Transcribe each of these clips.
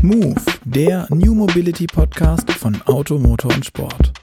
Move, der New Mobility Podcast von Auto, Motor und Sport.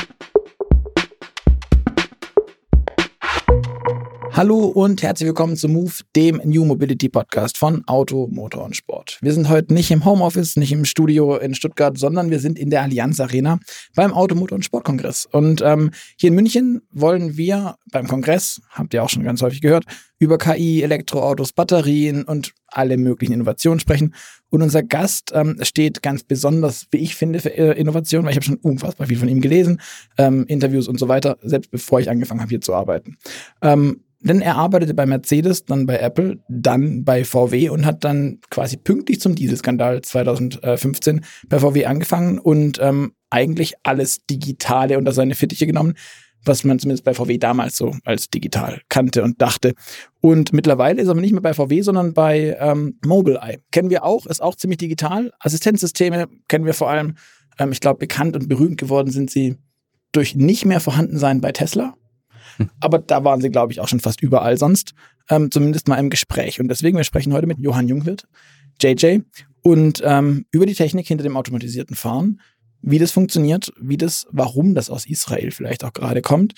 Hallo und herzlich willkommen zu Move, dem New Mobility Podcast von Auto, Motor und Sport. Wir sind heute nicht im Homeoffice, nicht im Studio in Stuttgart, sondern wir sind in der Allianz Arena beim Auto, Motor und Sportkongress. Und hier in München wollen wir beim Kongress, habt ihr auch schon ganz häufig gehört, über KI, Elektroautos, Batterien und alle möglichen Innovationen sprechen. Und unser Gast steht ganz besonders, wie ich finde, für Innovation, weil ich habe schon unfassbar viel von ihm gelesen, Interviews und so weiter, selbst bevor ich angefangen habe, hier zu arbeiten. Denn er arbeitete bei Mercedes, dann bei Apple, dann bei VW und hat dann quasi pünktlich zum Dieselskandal 2015 bei VW angefangen und eigentlich alles Digitale unter seine Fittiche genommen, was man zumindest bei VW damals so als digital kannte und dachte. Und mittlerweile ist er aber nicht mehr bei VW, sondern bei Mobileye. Kennen wir auch, ist auch ziemlich digital. Assistenzsysteme kennen wir vor allem. Ich glaube, bekannt und berühmt geworden sind sie durch nicht mehr Vorhandensein bei Tesla. Aber da waren sie, glaube ich, auch schon fast überall sonst, zumindest mal im Gespräch. Und deswegen, wir sprechen heute mit Johann Jungwirth, JJ, und über die Technik hinter dem automatisierten Fahren, wie das funktioniert, warum das aus Israel vielleicht auch gerade kommt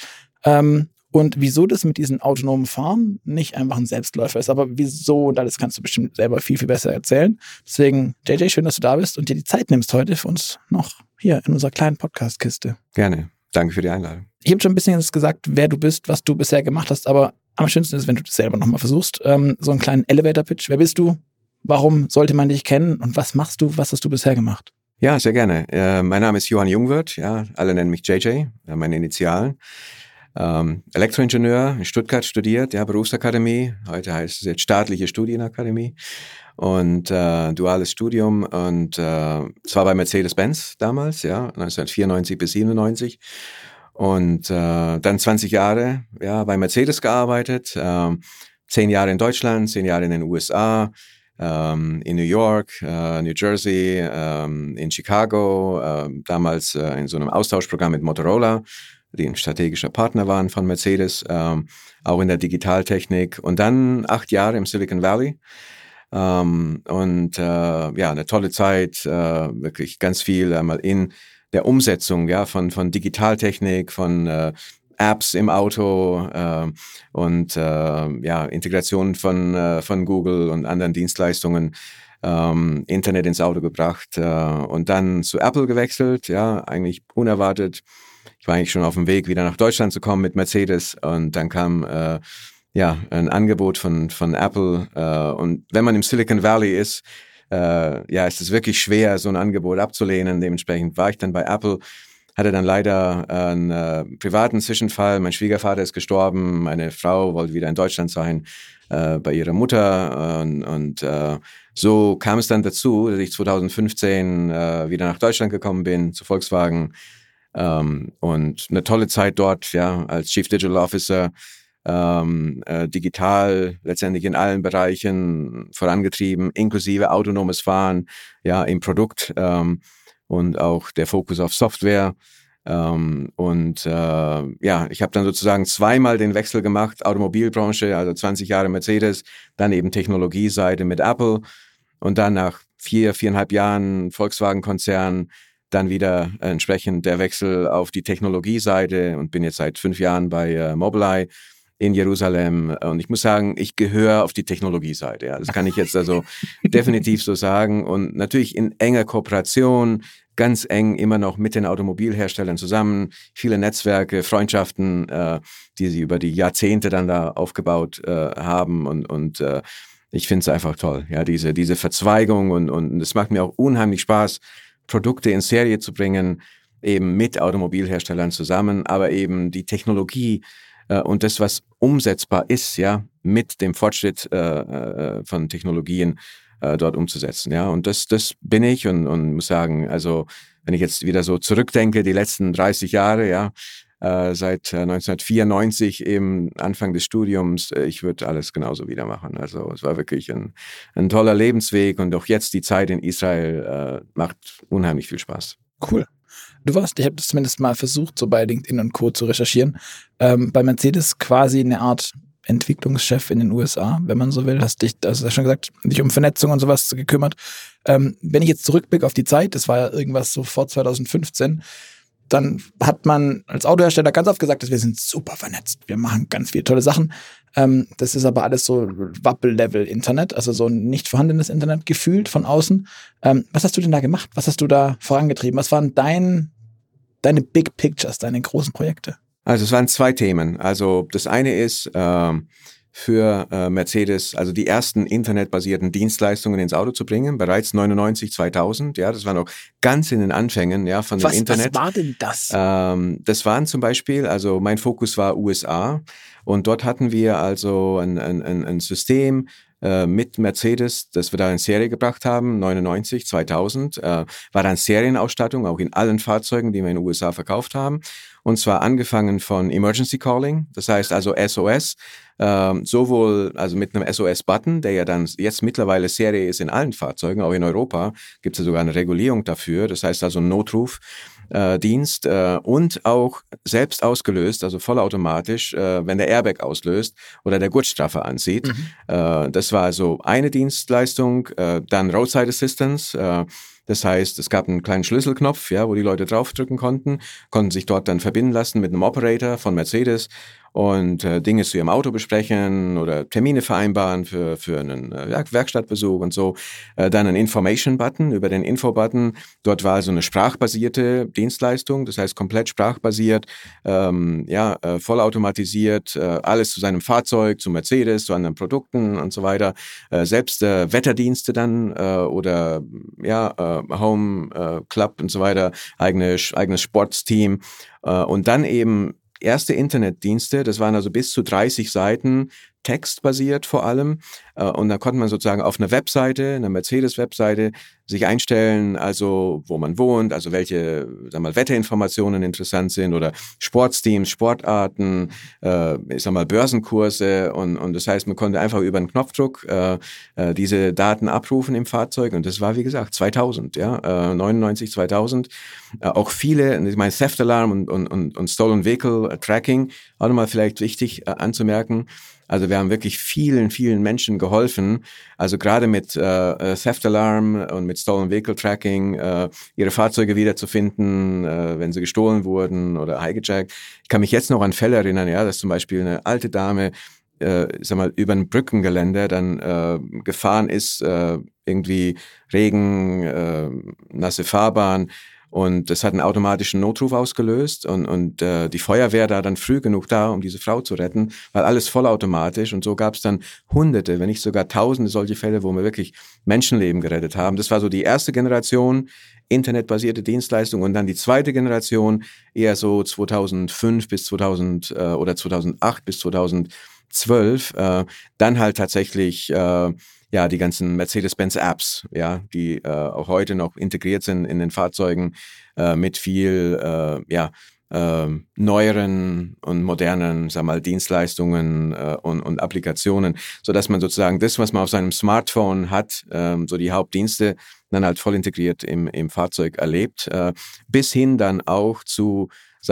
und wieso das mit diesem autonomen Fahren nicht einfach ein Selbstläufer ist, aber wieso und alles kannst du bestimmt selber viel, viel besser erzählen. Deswegen, JJ, schön, dass du da bist und dir die Zeit nimmst heute für uns noch hier in unserer kleinen Podcast-Kiste. Gerne. Danke für die Einladung. Ich habe schon ein bisschen gesagt, wer du bist, was du bisher gemacht hast, aber am schönsten ist, wenn du das selber nochmal versuchst. So einen kleinen Elevator-Pitch. Wer bist du? Warum sollte man dich kennen? Und was machst du? Was hast du bisher gemacht? Ja, sehr gerne. Mein Name ist Johann Jungwirth. Ja, alle nennen mich JJ, meine Initialen. Elektroingenieur in Stuttgart studiert, ja, Berufsakademie. Heute heißt es jetzt staatliche Studienakademie. Und duales Studium. Und es war bei Mercedes-Benz damals, ja, 1994 bis 97. Und dann 20 Jahre ja, bei Mercedes gearbeitet, 10 Jahre in Deutschland, 10 Jahre in den USA, in New York, New Jersey, in Chicago, damals in so einem Austauschprogramm mit Motorola, die ein strategischer Partner waren von Mercedes, auch in der Digitaltechnik. Und dann 8 Jahre im Silicon Valley. Ja, eine tolle Zeit, wirklich ganz viel einmal in der Umsetzung, ja, von Digitaltechnik, von Apps im Auto Integration von Google und anderen Dienstleistungen, Internet ins Auto gebracht und dann zu Apple gewechselt, ja, eigentlich unerwartet. Ich war eigentlich schon auf dem Weg, wieder nach Deutschland zu kommen mit Mercedes und dann kam ein Angebot von Apple und wenn man im Silicon Valley ist, ist es wirklich schwer, so ein Angebot abzulehnen. Dementsprechend war ich dann bei Apple, hatte dann leider einen privaten Zwischenfall. Mein Schwiegervater ist gestorben, meine Frau wollte wieder in Deutschland sein, bei ihrer Mutter und so kam es dann dazu, dass ich 2015 wieder nach Deutschland gekommen bin, zu Volkswagen und eine tolle Zeit dort, ja, als Chief Digital Officer, digital letztendlich in allen Bereichen vorangetrieben, inklusive autonomes Fahren, ja, im Produkt und auch der Fokus auf Software. Ich habe dann sozusagen zweimal den Wechsel gemacht, Automobilbranche, also 20 Jahre Mercedes, dann eben Technologieseite mit Apple und dann nach 4,5 Jahren Volkswagen-Konzern dann wieder entsprechend der Wechsel auf die Technologieseite und bin jetzt seit 5 Jahren bei Mobileye in Jerusalem. Und ich muss sagen, ich gehöre auf die Technologieseite. Ja. Das kann ich jetzt also definitiv so sagen. Und natürlich in enger Kooperation, ganz eng immer noch mit den Automobilherstellern zusammen. Viele Netzwerke, Freundschaften, die sie über die Jahrzehnte dann da aufgebaut haben. Und ich finde es einfach toll. Ja, diese Verzweigung. Und es macht mir auch unheimlich Spaß, Produkte in Serie zu bringen, eben mit Automobilherstellern zusammen, aber eben die Technologie und das, was umsetzbar ist, ja, mit dem Fortschritt von Technologien dort umzusetzen, ja. Und das bin ich und muss sagen, also wenn ich jetzt wieder so zurückdenke, die letzten 30 Jahre, ja, seit 1994 eben Anfang des Studiums, ich würde alles genauso wieder machen. Also es war wirklich ein toller Lebensweg und auch jetzt die Zeit in Israel macht unheimlich viel Spaß. Cool. Ich habe das zumindest mal versucht, so bei LinkedIn und Co. zu recherchieren, bei Mercedes quasi eine Art Entwicklungschef in den USA, wenn man so will. Hast dich, also ja schon gesagt, dich um Vernetzung und sowas gekümmert. Wenn ich jetzt zurückblicke auf die Zeit, das war ja irgendwas so vor 2015, dann hat man als Autohersteller ganz oft gesagt, dass wir sind super vernetzt. Wir machen ganz viele tolle Sachen. Das ist aber alles so Wappel-Level-Internet, also so ein nicht vorhandenes Internet gefühlt von außen. Was hast du denn da gemacht? Was hast du da vorangetrieben? Was waren deine Big Pictures, deine großen Projekte? Also es waren 2 Themen. Also das eine ist für Mercedes, also die ersten internetbasierten Dienstleistungen ins Auto zu bringen, bereits 99, 2000. Ja, das war noch ganz in den Anfängen, ja, von dem Internet. Was war denn das? Das waren zum Beispiel, also mein Fokus war USA und dort hatten wir also ein System mit Mercedes, das wir da in Serie gebracht haben, 99, 2000, war dann Serienausstattung, auch in allen Fahrzeugen, die wir in den USA verkauft haben. Und zwar angefangen von Emergency Calling, das heißt also SOS, sowohl also mit einem SOS-Button, der ja dann jetzt mittlerweile Serie ist in allen Fahrzeugen, auch in Europa gibt es ja sogar eine Regulierung dafür, das heißt also Notruf, Dienst und auch selbst ausgelöst, also vollautomatisch, wenn der Airbag auslöst oder der Gurtstraffer anzieht. Das war also eine Dienstleistung, dann Roadside Assistance, das heißt, es gab einen kleinen Schlüsselknopf, ja, wo die Leute draufdrücken konnten sich dort dann verbinden lassen mit einem Operator von Mercedes und Dinge zu ihrem Auto besprechen oder Termine vereinbaren für einen Werkstattbesuch und so. Dann ein Information-Button, über den Info-Button. Dort war also eine sprachbasierte Dienstleistung, das heißt komplett sprachbasiert, vollautomatisiert, alles zu seinem Fahrzeug, zu Mercedes, zu anderen Produkten und so weiter. Selbst Wetterdienste dann oder Home Club und so weiter, eigenes Sportsteam und dann eben erste Internetdienste, das waren also bis zu 30 Seiten, textbasiert vor allem. Und da konnte man sozusagen auf einer Webseite, einer Mercedes-Webseite, sich einstellen, also wo man wohnt, also welche Wetterinformationen interessant sind oder Sportsteams, Sportarten, Börsenkurse und das heißt, man konnte einfach über einen Knopfdruck diese Daten abrufen im Fahrzeug und das war, wie gesagt, 2000, 99, 2000. Auch viele, ich meine, Theft Alarm und Stolen Vehicle Tracking, auch nochmal vielleicht wichtig anzumerken. Also wir haben wirklich vielen, vielen Menschen geholfen, also gerade mit Theft Alarm und mit Stolen Vehicle Tracking, ihre Fahrzeuge wiederzufinden, wenn sie gestohlen wurden oder highgejackt. Ich kann mich jetzt noch an Fälle erinnern, ja, dass zum Beispiel eine alte Dame über ein Brückengeländer dann gefahren ist, irgendwie Regen, nasse Fahrbahn. Und das hat einen automatischen Notruf ausgelöst und die Feuerwehr war dann früh genug da, um diese Frau zu retten, weil alles vollautomatisch und so gab es dann Hunderte, wenn nicht sogar Tausende solche Fälle, wo wir wirklich Menschenleben gerettet haben. Das war so die erste Generation internetbasierte Dienstleistung und dann die zweite Generation eher so 2005 bis 2000 oder 2008 bis 2012, dann halt tatsächlich die ganzen Mercedes-Benz-Apps, ja, die auch heute noch integriert sind in den Fahrzeugen mit viel neueren und modernen, Dienstleistungen und Applikationen, so dass man sozusagen das, was man auf seinem Smartphone hat, so die Hauptdienste dann halt voll integriert im Fahrzeug erlebt, bis hin dann auch zu,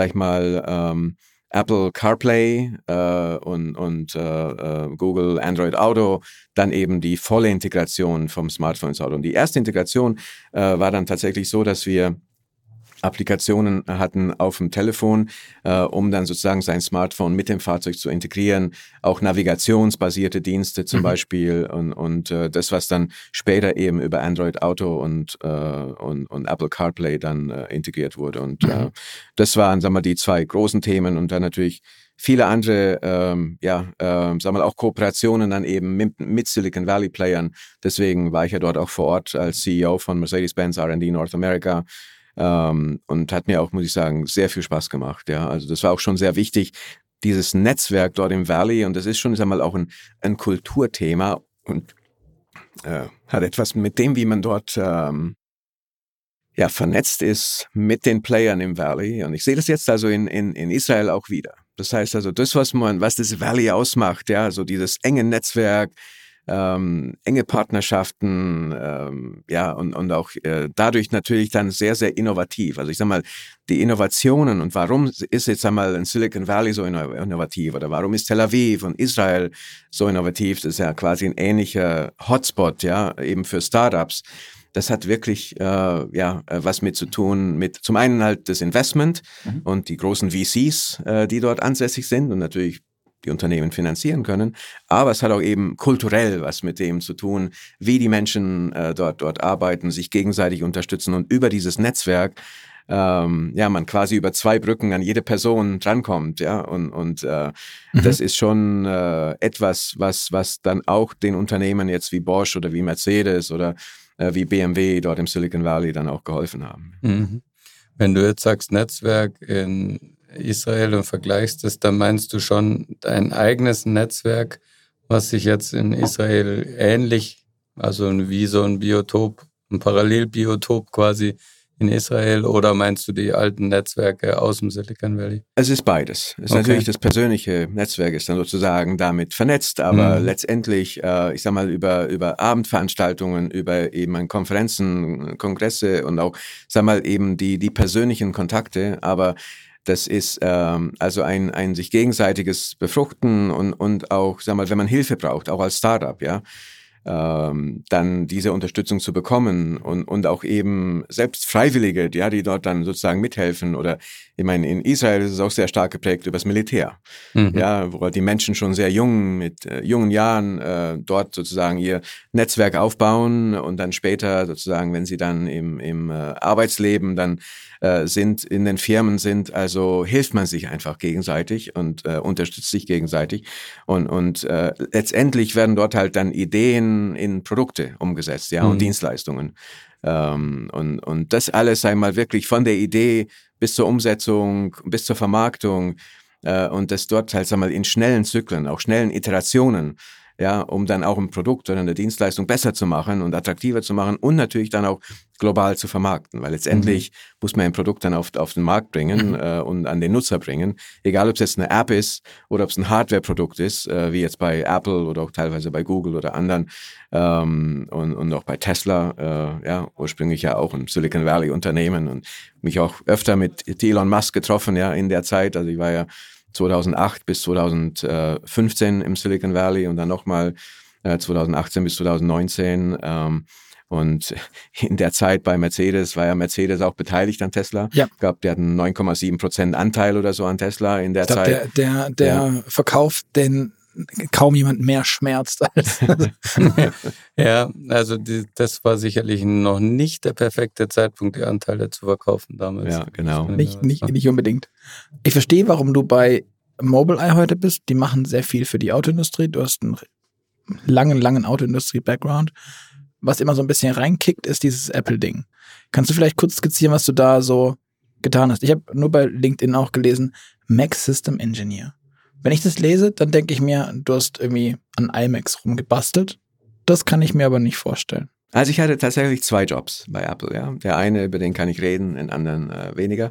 Apple CarPlay und Google Android Auto, dann eben die volle Integration vom Smartphone ins Auto. Und die erste Integration war dann tatsächlich so, dass wir Applikationen hatten auf dem Telefon, um dann sozusagen sein Smartphone mit dem Fahrzeug zu integrieren, auch navigationsbasierte Dienste zum Beispiel und das, was dann später eben über Android Auto und Apple CarPlay dann integriert wurde. Und das waren, die 2 großen Themen und dann natürlich viele andere, auch Kooperationen dann eben mit Silicon Valley Playern. Deswegen war ich ja dort auch vor Ort als CEO von Mercedes-Benz R&D North America. Und hat mir auch, muss ich sagen, sehr viel Spaß gemacht. Ja, also das war auch schon sehr wichtig, dieses Netzwerk dort im Valley. Und das ist schon, auch ein Kulturthema und hat etwas mit dem, wie man dort vernetzt ist mit den Playern im Valley. Und ich sehe das jetzt also in Israel auch wieder. Das heißt also, das, was das Valley ausmacht, ja, so dieses enge Netzwerk, enge Partnerschaften, und auch dadurch natürlich dann sehr, sehr innovativ. Also ich sag mal, die Innovationen und warum ist jetzt einmal in Silicon Valley so innovativ oder warum ist Tel Aviv und Israel so innovativ? Das ist ja quasi ein ähnlicher Hotspot, ja, eben für Startups. Das hat wirklich was mit zu tun mit zum einen halt das Investment und die großen VCs, die dort ansässig sind und natürlich die Unternehmen finanzieren können. Aber es hat auch eben kulturell was mit dem zu tun, wie die Menschen dort arbeiten, sich gegenseitig unterstützen und über dieses Netzwerk man quasi über 2 Brücken an jede Person drankommt, ja, und das ist schon etwas, was dann auch den Unternehmen jetzt wie Bosch oder wie Mercedes oder wie BMW dort im Silicon Valley dann auch geholfen haben. Mhm. Wenn du jetzt sagst Netzwerk in Israel und vergleichst es, dann meinst du schon dein eigenes Netzwerk, was sich jetzt in Israel ähnlich, also wie so ein Biotop, ein Parallelbiotop quasi in Israel, oder meinst du die alten Netzwerke aus dem Silicon Valley? Es ist beides. Es ist natürlich das persönliche Netzwerk ist dann sozusagen damit vernetzt, aber letztendlich, ich sag mal, über Abendveranstaltungen, über eben Konferenzen, Kongresse und auch, sag mal, eben die persönlichen Kontakte, aber das ist also ein sich gegenseitiges Befruchten und auch, sag mal, wenn man Hilfe braucht, auch als Startup, ja, dann diese Unterstützung zu bekommen und auch eben selbst Freiwillige, ja, die dort dann sozusagen mithelfen oder ich meine, in Israel ist es auch sehr stark geprägt über das Militär, ja, wo die Menschen schon sehr jung, mit jungen Jahren dort sozusagen ihr Netzwerk aufbauen und dann später sozusagen, wenn sie dann im Arbeitsleben dann sind, in den Firmen sind, also hilft man sich einfach gegenseitig und unterstützt sich gegenseitig und letztendlich werden dort halt dann Ideen in Produkte umgesetzt, ja, und Dienstleistungen. Und das alles einmal wirklich von der Idee bis zur Umsetzung, bis zur Vermarktung und das dort halt einmal in schnellen Zyklen, auch schnellen Iterationen, ja, um dann auch ein Produkt oder eine Dienstleistung besser zu machen und attraktiver zu machen und natürlich dann auch global zu vermarkten, weil letztendlich muss man ein Produkt dann auf den Markt bringen und an den Nutzer bringen, egal ob es jetzt eine App ist oder ob es ein Hardware-Produkt ist, wie jetzt bei Apple oder auch teilweise bei Google oder anderen und auch bei Tesla, ursprünglich ja auch ein Silicon Valley Unternehmen und mich auch öfter mit Elon Musk getroffen, ja, in der Zeit, also ich war ja 2008 bis 2015 im Silicon Valley und dann nochmal 2018 bis 2019 und in der Zeit bei Mercedes war ja Mercedes auch beteiligt an Tesla. Ja. Ich glaube, die hatten 9,7% Anteil oder so an Tesla in der Zeit. Der Verkauf, den kaum jemand mehr schmerzt als. Ja, also das war sicherlich noch nicht der perfekte Zeitpunkt, die Anteile zu verkaufen damals. Ja, genau. Nicht unbedingt. Ich verstehe, warum du bei Mobileye heute bist. Die machen sehr viel für die Autoindustrie. Du hast einen langen Autoindustrie-Background. Was immer so ein bisschen reinkickt, ist dieses Apple-Ding. Kannst du vielleicht kurz skizzieren, was du da so getan hast? Ich habe nur bei LinkedIn auch gelesen, Mac System Engineer. Wenn ich das lese, dann denke ich mir, du hast irgendwie an iMacs rumgebastelt. Das kann ich mir aber nicht vorstellen. Also ich hatte tatsächlich 2 Jobs bei Apple, ja. Der eine, über den kann ich reden, den anderen weniger.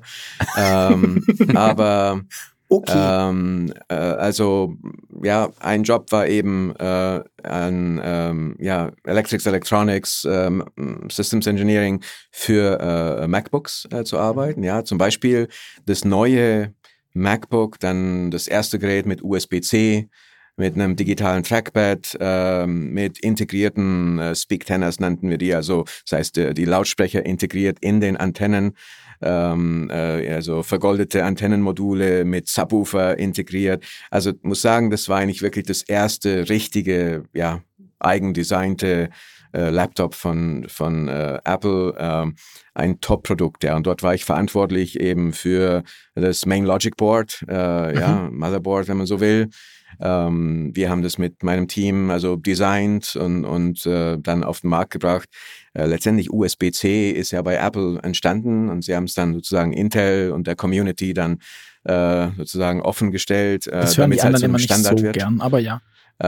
Aber okay. Also ja, ein Job war eben an Electrics, Electronics, Systems Engineering für MacBooks zu arbeiten. Ja, zum Beispiel das neue MacBook, dann das erste Gerät mit USB-C, mit einem digitalen Trackpad, mit integrierten Speak-Tenors nannten wir die, also das heißt die Lautsprecher integriert in den Antennen, also vergoldete Antennenmodule mit Subwoofer integriert. Also muss sagen, das war eigentlich wirklich das erste richtige, ja, eigendesignte Laptop von Apple, ein Top-Produkt, ja. Und dort war ich verantwortlich eben für das Main Logic Board, Motherboard, wenn man so will. Wir haben das mit meinem Team also designt und dann auf den Markt gebracht. Letztendlich USB-C ist ja bei Apple entstanden und sie haben es dann sozusagen Intel und der Community dann sozusagen offengestellt, damit es halt so ein Standard wird. Gern, aber ja.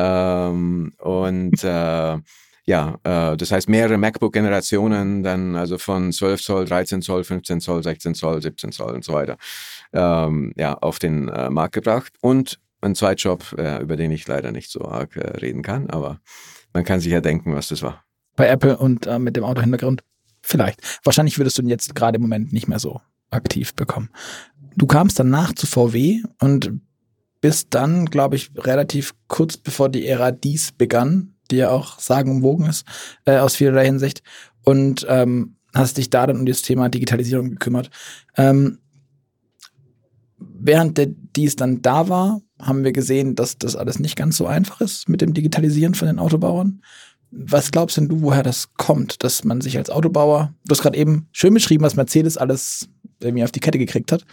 Das heißt mehrere MacBook-Generationen, dann also von 12 Zoll, 13 Zoll, 15 Zoll, 16 Zoll, 17 Zoll und so weiter, auf den Markt gebracht. Und ein Zweitjob, über den ich leider nicht so arg reden kann, aber man kann sich ja denken, was das war. Bei Apple und mit dem Autohintergrund? Vielleicht. Wahrscheinlich würdest du ihn jetzt gerade im Moment nicht mehr so aktiv bekommen. Du kamst danach zu VW und bist dann, glaube ich, relativ kurz bevor die Ära Diess begann, die ja auch sagenumwogen ist, aus vielerlei Hinsicht, und hast dich da dann um das Thema Digitalisierung gekümmert. Während der Diess dann da war, haben wir gesehen, dass das alles nicht ganz so einfach ist mit dem Digitalisieren von den Autobauern. Was glaubst denn du, woher das kommt, dass man sich als Autobauer, du hast gerade eben schön beschrieben, was Mercedes alles irgendwie auf die Kette gekriegt hat,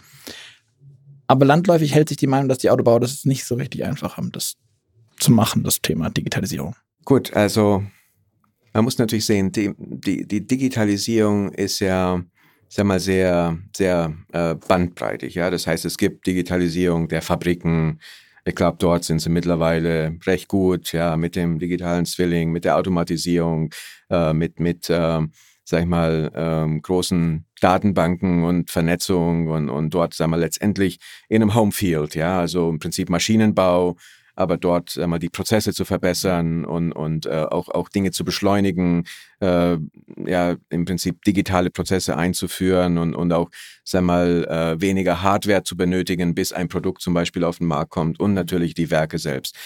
aber landläufig hält sich die Meinung, dass die Autobauer das nicht so richtig einfach haben, das zu machen, das Thema Digitalisierung. Gut, also man muss natürlich sehen, die Digitalisierung ist ja, sag mal, sehr, sehr bandbreitig. Ja? Das heißt, es gibt Digitalisierung der Fabriken. Ich glaube, dort sind sie mittlerweile recht gut, ja, mit dem digitalen Zwilling, mit der Automatisierung, mit sag ich mal, großen Datenbanken und Vernetzung und dort, sagen wir, letztendlich in einem Homefield, ja, also im Prinzip Maschinenbau, aber dort, sagen wir, die Prozesse zu verbessern und auch Dinge zu beschleunigen, ja, im Prinzip digitale Prozesse einzuführen und auch, sagen wir mal, weniger Hardware zu benötigen, bis ein Produkt zum Beispiel auf den Markt kommt und natürlich die Werke selbst.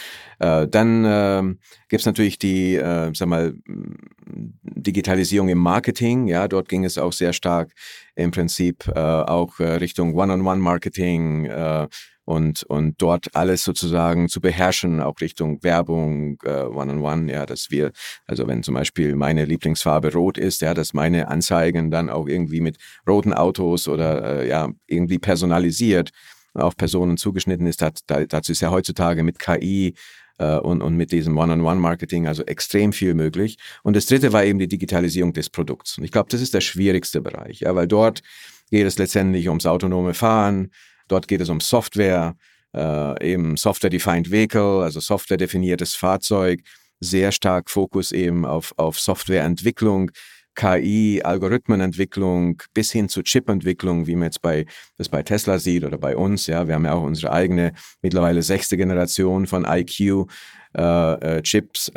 Dann gibt es natürlich die, sagen wir mal, Digitalisierung im Marketing, ja, dort ging es auch sehr stark im Prinzip auch Richtung One-on-One-Marketing, und dort alles sozusagen zu beherrschen, auch Richtung Werbung, One-on-One, ja, dass wir, also wenn zum Beispiel meine Lieblingsfarbe rot ist, ja, dass meine Anzeigen dann auch irgendwie mit roten Autos oder ja, irgendwie personalisiert auf Personen zugeschnitten ist. Dazu ist ja heutzutage mit KI und mit diesem One-on-One-Marketing also extrem viel möglich. Und das dritte war eben die Digitalisierung des Produkts. Und ich glaube, das ist der schwierigste Bereich, ja, weil dort geht es letztendlich ums autonome Fahren. Dort geht es um Software, eben Software-Defined Vehicle, also software-definiertes Fahrzeug, sehr stark Fokus eben auf Softwareentwicklung, KI, Algorithmenentwicklung bis hin zu Chipentwicklung, wie man jetzt das bei Tesla sieht oder bei uns. Ja, wir haben ja auch unsere eigene, mittlerweile 6. Generation von IQ-Chips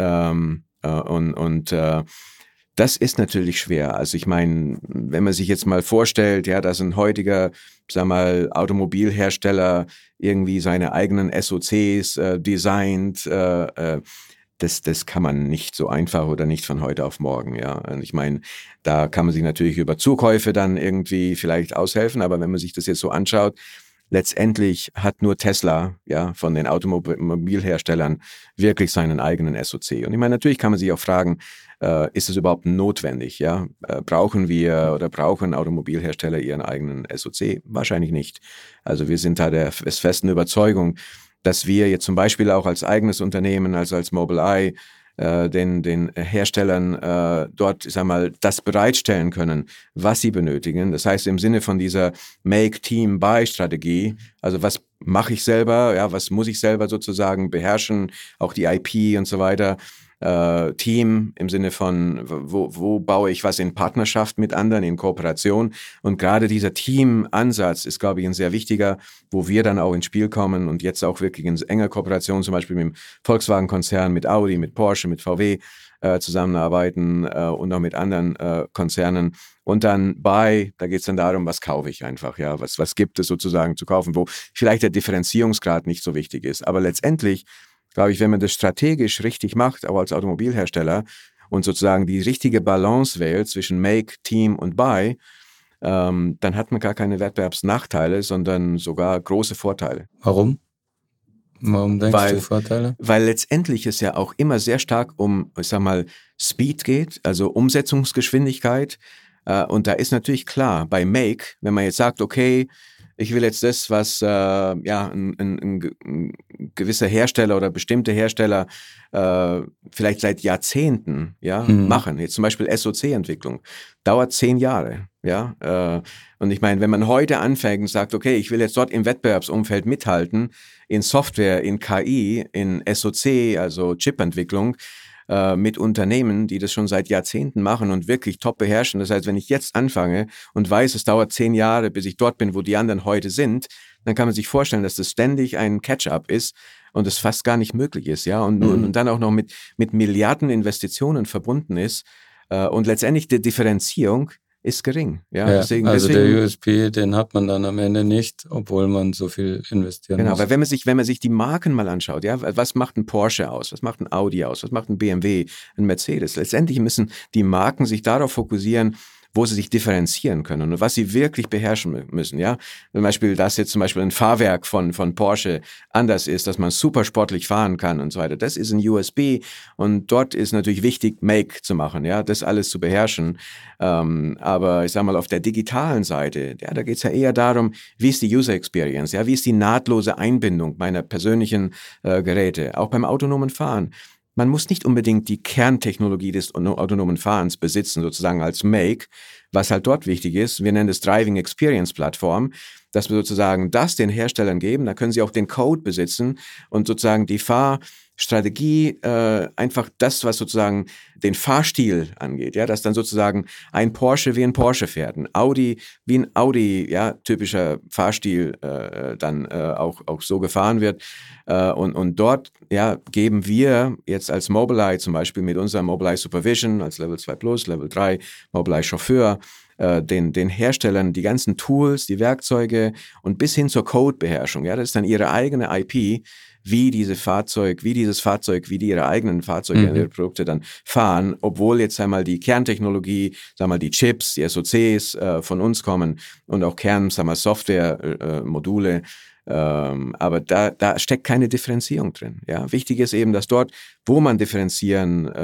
das ist natürlich schwer. Also ich meine, wenn man sich jetzt mal vorstellt, ja, dass ein heutiger, sag mal, Automobilhersteller irgendwie seine eigenen SoCs designt, das kann man nicht so einfach oder nicht von heute auf morgen, ja. Und ich meine, da kann man sich natürlich über Zukäufe dann irgendwie vielleicht aushelfen, aber wenn man sich das jetzt so anschaut, letztendlich hat nur Tesla, ja, von den Automobilherstellern wirklich seinen eigenen SoC. Und ich meine, natürlich kann man sich auch fragen, ist es überhaupt notwendig, ja? Brauchen wir oder brauchen Automobilhersteller ihren eigenen SoC? Wahrscheinlich nicht. Also wir sind da der festen Überzeugung, dass wir jetzt zum Beispiel auch als eigenes Unternehmen, also als Mobileye, den Herstellern dort, ich sag mal, das bereitstellen können, was sie benötigen. Das heißt, im Sinne von dieser Make-Team-Buy-Strategie, also was mache ich selber, ja, was muss ich selber sozusagen beherrschen, auch die IP und so weiter. Team im Sinne von, wo baue ich was in Partnerschaft mit anderen, in Kooperation. Und gerade dieser Team-Ansatz ist, glaube ich, ein sehr wichtiger, wo wir dann auch ins Spiel kommen und jetzt auch wirklich in enger Kooperation, zum Beispiel mit dem Volkswagen-Konzern, mit Audi, mit Porsche, mit VW zusammenarbeiten und auch mit anderen Konzernen. Und dann da geht es dann darum, was kaufe ich einfach, ja, was gibt es sozusagen zu kaufen, wo vielleicht der Differenzierungsgrad nicht so wichtig ist. Aber letztendlich glaube ich, wenn man das strategisch richtig macht, auch als Automobilhersteller und sozusagen die richtige Balance wählt zwischen Make, Team und Buy, dann hat man gar keine Wettbewerbsnachteile, sondern sogar große Vorteile. Warum? Warum denkst du Vorteile? Weil letztendlich es ja auch immer sehr stark um, ich sag mal, Speed geht, also Umsetzungsgeschwindigkeit. Und da ist natürlich klar, bei Make, wenn man jetzt sagt, okay, ich will jetzt das, was ein gewisser Hersteller oder bestimmte Hersteller vielleicht seit Jahrzehnten machen. Jetzt zum Beispiel SoC-Entwicklung. Dauert 10 Jahre. Ja? Und ich meine, wenn man heute anfängt und sagt, okay, ich will jetzt dort im Wettbewerbsumfeld mithalten, in Software, in KI, in SoC, also Chipentwicklung, mit Unternehmen, die das schon seit Jahrzehnten machen und wirklich top beherrschen. Das heißt, wenn ich jetzt anfange und weiß, es dauert 10 Jahre, bis ich dort bin, wo die anderen heute sind, dann kann man sich vorstellen, dass das ständig ein Catch-up ist und es fast gar nicht möglich ist, ja, und dann auch noch mit Milliarden Investitionen verbunden ist, und letztendlich die Differenzierung ist gering. Ja, deswegen, der USP, den hat man dann am Ende nicht, obwohl man so viel investieren muss. Genau, weil wenn man sich die Marken mal anschaut, ja, was macht ein Porsche aus, was macht ein Audi aus, was macht ein BMW, ein Mercedes? Letztendlich müssen die Marken sich darauf fokussieren, wo sie sich differenzieren können und was sie wirklich beherrschen müssen, ja. Zum Beispiel, dass jetzt zum Beispiel ein Fahrwerk von Porsche anders ist, dass man super sportlich fahren kann und so weiter. Das ist ein USB und dort ist natürlich wichtig, Make zu machen, ja, das alles zu beherrschen. Aber ich sag mal, auf der digitalen Seite, ja, da geht's ja eher darum, wie ist die User Experience, ja, wie ist die nahtlose Einbindung meiner persönlichen Geräte, auch beim autonomen Fahren. Man muss nicht unbedingt die Kerntechnologie des autonomen Fahrens besitzen, sozusagen als Make, was halt dort wichtig ist. Wir nennen es Driving Experience Plattform, dass wir sozusagen das den Herstellern geben, da können sie auch den Code besitzen und sozusagen die Fahrstrategie, einfach das, was sozusagen den Fahrstil angeht, ja, dass dann sozusagen ein Porsche wie ein Porsche fährt, ein Audi wie ein Audi, ja, typischer Fahrstil dann auch so gefahren wird. Und dort, ja, geben wir jetzt als Mobileye zum Beispiel mit unserem Mobileye Supervision als Level 2 Plus, Level 3 Mobileye Chauffeur, den Herstellern die ganzen Tools, die Werkzeuge und bis hin zur Codebeherrschung. Ja, das ist dann ihre eigene IP, wie dieses Fahrzeug, wie die ihre eigenen Fahrzeuge, ihre Produkte dann fahren, obwohl jetzt einmal die Kerntechnologie, die Chips, die SoCs von uns kommen und auch Software-Module. Aber da steckt keine Differenzierung drin. Ja, wichtig ist eben, dass dort, wo man sich differenzieren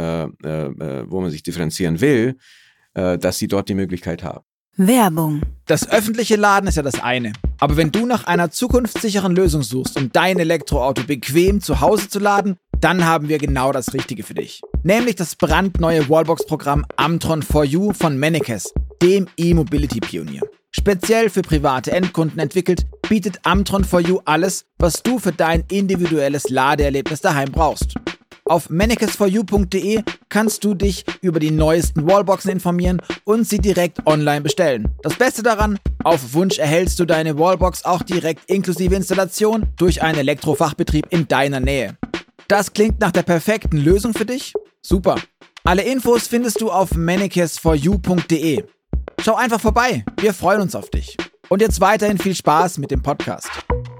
will, dass sie dort die Möglichkeit haben. Werbung. Das öffentliche Laden ist ja das eine. Aber wenn du nach einer zukunftssicheren Lösung suchst, um dein Elektroauto bequem zu Hause zu laden, dann haben wir genau das Richtige für dich. Nämlich das brandneue Wallbox-Programm Amtron4U von Mennekes, dem E-Mobility-Pionier. Speziell für private Endkunden entwickelt, bietet Amtron4U alles, was du für dein individuelles Ladeerlebnis daheim brauchst. Auf mennekes4u.de kannst du dich über die neuesten Wallboxen informieren und sie direkt online bestellen. Das Beste daran, auf Wunsch erhältst du deine Wallbox auch direkt inklusive Installation durch einen Elektrofachbetrieb in deiner Nähe. Das klingt nach der perfekten Lösung für dich? Super! Alle Infos findest du auf mennekes4u.de. Schau einfach vorbei, wir freuen uns auf dich. Und jetzt weiterhin viel Spaß mit dem Podcast.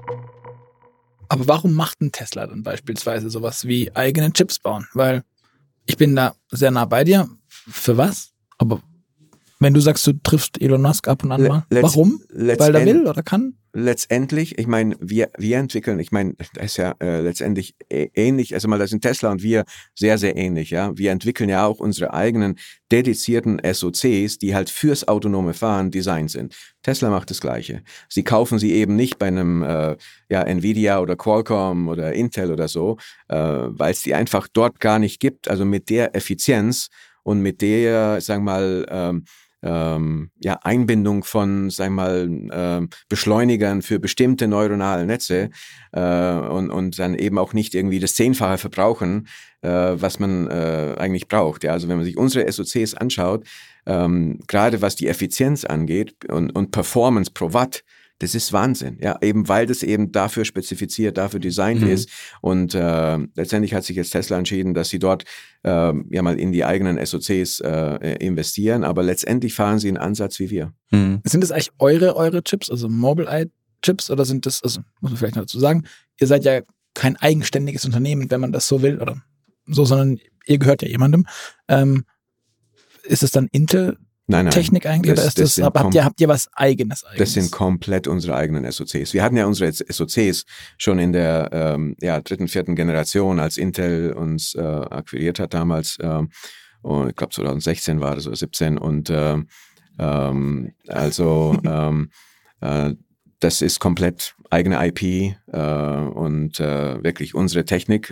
Aber warum macht ein Tesla dann beispielsweise sowas wie eigene Chips bauen? Weil ich bin da sehr nah bei dir. Für was? Aber wenn du sagst, du triffst Elon Musk ab und an mal, warum? Weil er will oder kann? Letztendlich, ich meine, wir entwickeln, ich meine, das ist ja letztendlich ähnlich, also mal, da sind Tesla und wir sehr, sehr ähnlich, ja. Wir entwickeln ja auch unsere eigenen dedizierten SoCs, die halt fürs autonome Fahren designt sind. Tesla macht das Gleiche. Sie kaufen sie eben nicht bei einem Nvidia oder Qualcomm oder Intel oder so, weil es die einfach dort gar nicht gibt, also mit der Effizienz und mit der, sagen wir mal, Einbindung von, sagen wir mal, Beschleunigern für bestimmte neuronale Netze und dann eben auch nicht irgendwie das 10-fache verbrauchen, was man eigentlich braucht. Ja, also wenn man sich unsere SoCs anschaut, gerade was die Effizienz angeht und Performance pro Watt, das ist Wahnsinn, ja, eben weil das eben dafür spezifiziert, dafür designt ist und letztendlich hat sich jetzt Tesla entschieden, dass sie dort mal in die eigenen SoCs investieren, aber letztendlich fahren sie einen Ansatz wie wir. Sind das eigentlich eure Chips, also Mobileye-Chips, oder sind das, also muss man vielleicht noch dazu sagen, ihr seid ja kein eigenständiges Unternehmen, wenn man das so will, oder so, sondern ihr gehört ja jemandem. Ist es dann Intel? Nein. Technik eigentlich, oder ist das habt ihr was Eigenes? Das sind komplett unsere eigenen SoCs. Wir hatten ja unsere SoCs schon in der 3., 4. Generation, als Intel uns akquiriert hat damals. Und ich glaube 2016 war das oder 17. Und das ist komplett eigene IP und wirklich unsere Technik.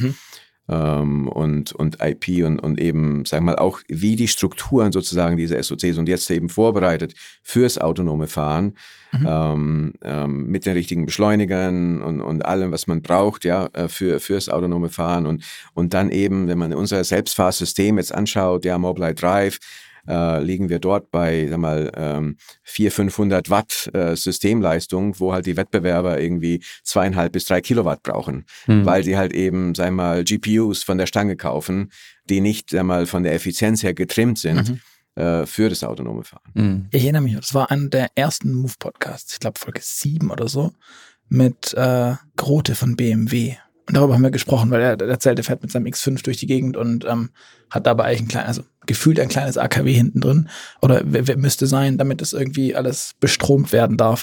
Und IP und eben, sagen wir mal, auch wie die Strukturen sozusagen dieser SoCs und jetzt eben vorbereitet fürs autonome Fahren mit den richtigen Beschleunigern und allem, was man braucht, ja, fürs autonome Fahren und dann eben, wenn man unser Selbstfahrsystem jetzt anschaut, ja, Mobileye Drive, liegen wir dort bei, 400-500 Watt Systemleistung, wo halt die Wettbewerber irgendwie 2,5 bis 3 Kilowatt brauchen, weil sie halt eben, GPUs von der Stange kaufen, die nicht von der Effizienz her getrimmt sind für das autonome Fahren. Ich erinnere mich, das war einer der ersten Move-Podcasts, ich glaube Folge 7 oder so, mit Grote von BMW. Und darüber haben wir gesprochen, weil er erzählt, er fährt mit seinem X5 durch die Gegend und hat dabei eigentlich gefühlt ein kleines AKW hinten drin. Oder müsste sein, damit das irgendwie alles bestromt werden darf.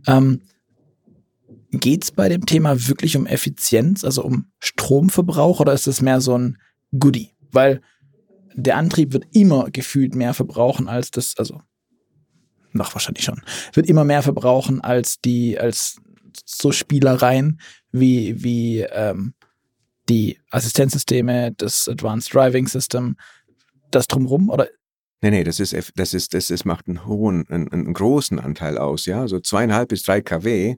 Geht's bei dem Thema wirklich um Effizienz, also um Stromverbrauch, oder ist es mehr so ein Goodie? Weil der Antrieb wird immer gefühlt mehr verbrauchen als das, also noch wahrscheinlich schon, wird immer mehr verbrauchen als so Spielereien wie die Assistenzsysteme, das Advanced Driving System, das drumherum, oder? Nee, das macht einen großen Anteil aus, ja, so 2,5 bis 3 kW.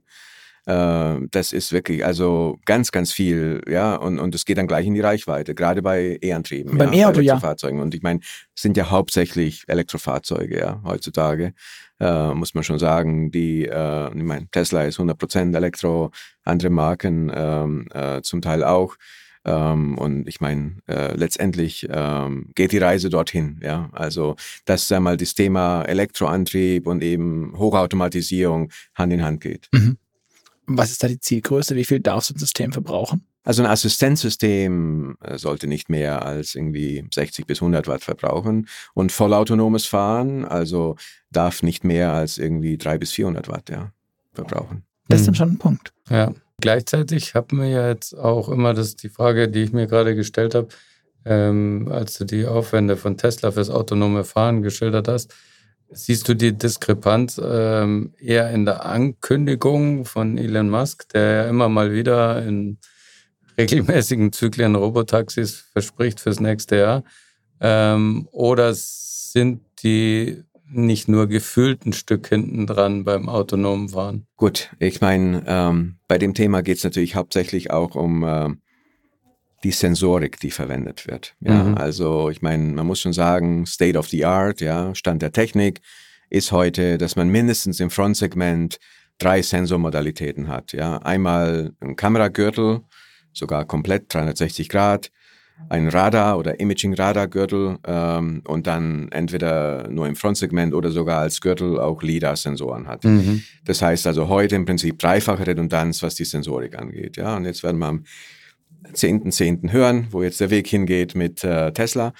Das ist wirklich also ganz, ganz viel, ja, und es geht dann gleich in die Reichweite, gerade bei E-Antrieben. Beim E-Auto, ja. Elektrofahrzeugen. Und ich meine, es sind ja hauptsächlich Elektrofahrzeuge, ja, heutzutage, muss man schon sagen. Ich meine, Tesla ist 100% Elektro, andere Marken zum Teil auch. Und ich meine, letztendlich geht die Reise dorthin, ja. Also, dass das Thema Elektroantrieb und eben Hochautomatisierung Hand in Hand geht. Mhm. Was ist da die Zielgröße? Wie viel darf so ein System verbrauchen? Also ein Assistenzsystem sollte nicht mehr als irgendwie 60 bis 100 Watt verbrauchen und vollautonomes Fahren, also darf nicht mehr als irgendwie 300 bis 400 Watt verbrauchen. Das ist dann schon ein Punkt. Ja, gleichzeitig haben wir ja jetzt auch immer die Frage, die ich mir gerade gestellt habe, als du die Aufwände von Tesla fürs autonome Fahren geschildert hast. Siehst du die Diskrepanz eher in der Ankündigung von Elon Musk, der ja immer mal wieder in regelmäßigen Zyklen Robotaxis verspricht fürs nächste Jahr? Oder sind die nicht nur gefühlt ein Stück hinten dran beim autonomen Fahren? Gut, ich meine, bei dem Thema geht es natürlich hauptsächlich auch um die Sensorik, die verwendet wird. Ja, also ich meine, man muss schon sagen, State of the Art, ja, Stand der Technik ist heute, dass man mindestens im Frontsegment 3 Sensormodalitäten hat. Ja, einmal ein Kameragürtel, sogar komplett 360 Grad, ein Radar- oder Imaging-Radar-Gürtel und dann entweder nur im Frontsegment oder sogar als Gürtel auch LiDAR-Sensoren hat. Das heißt also heute im Prinzip dreifache Redundanz, was die Sensorik angeht. Ja, und jetzt werden wir am 10.10. hören, wo jetzt der Weg hingeht mit Tesla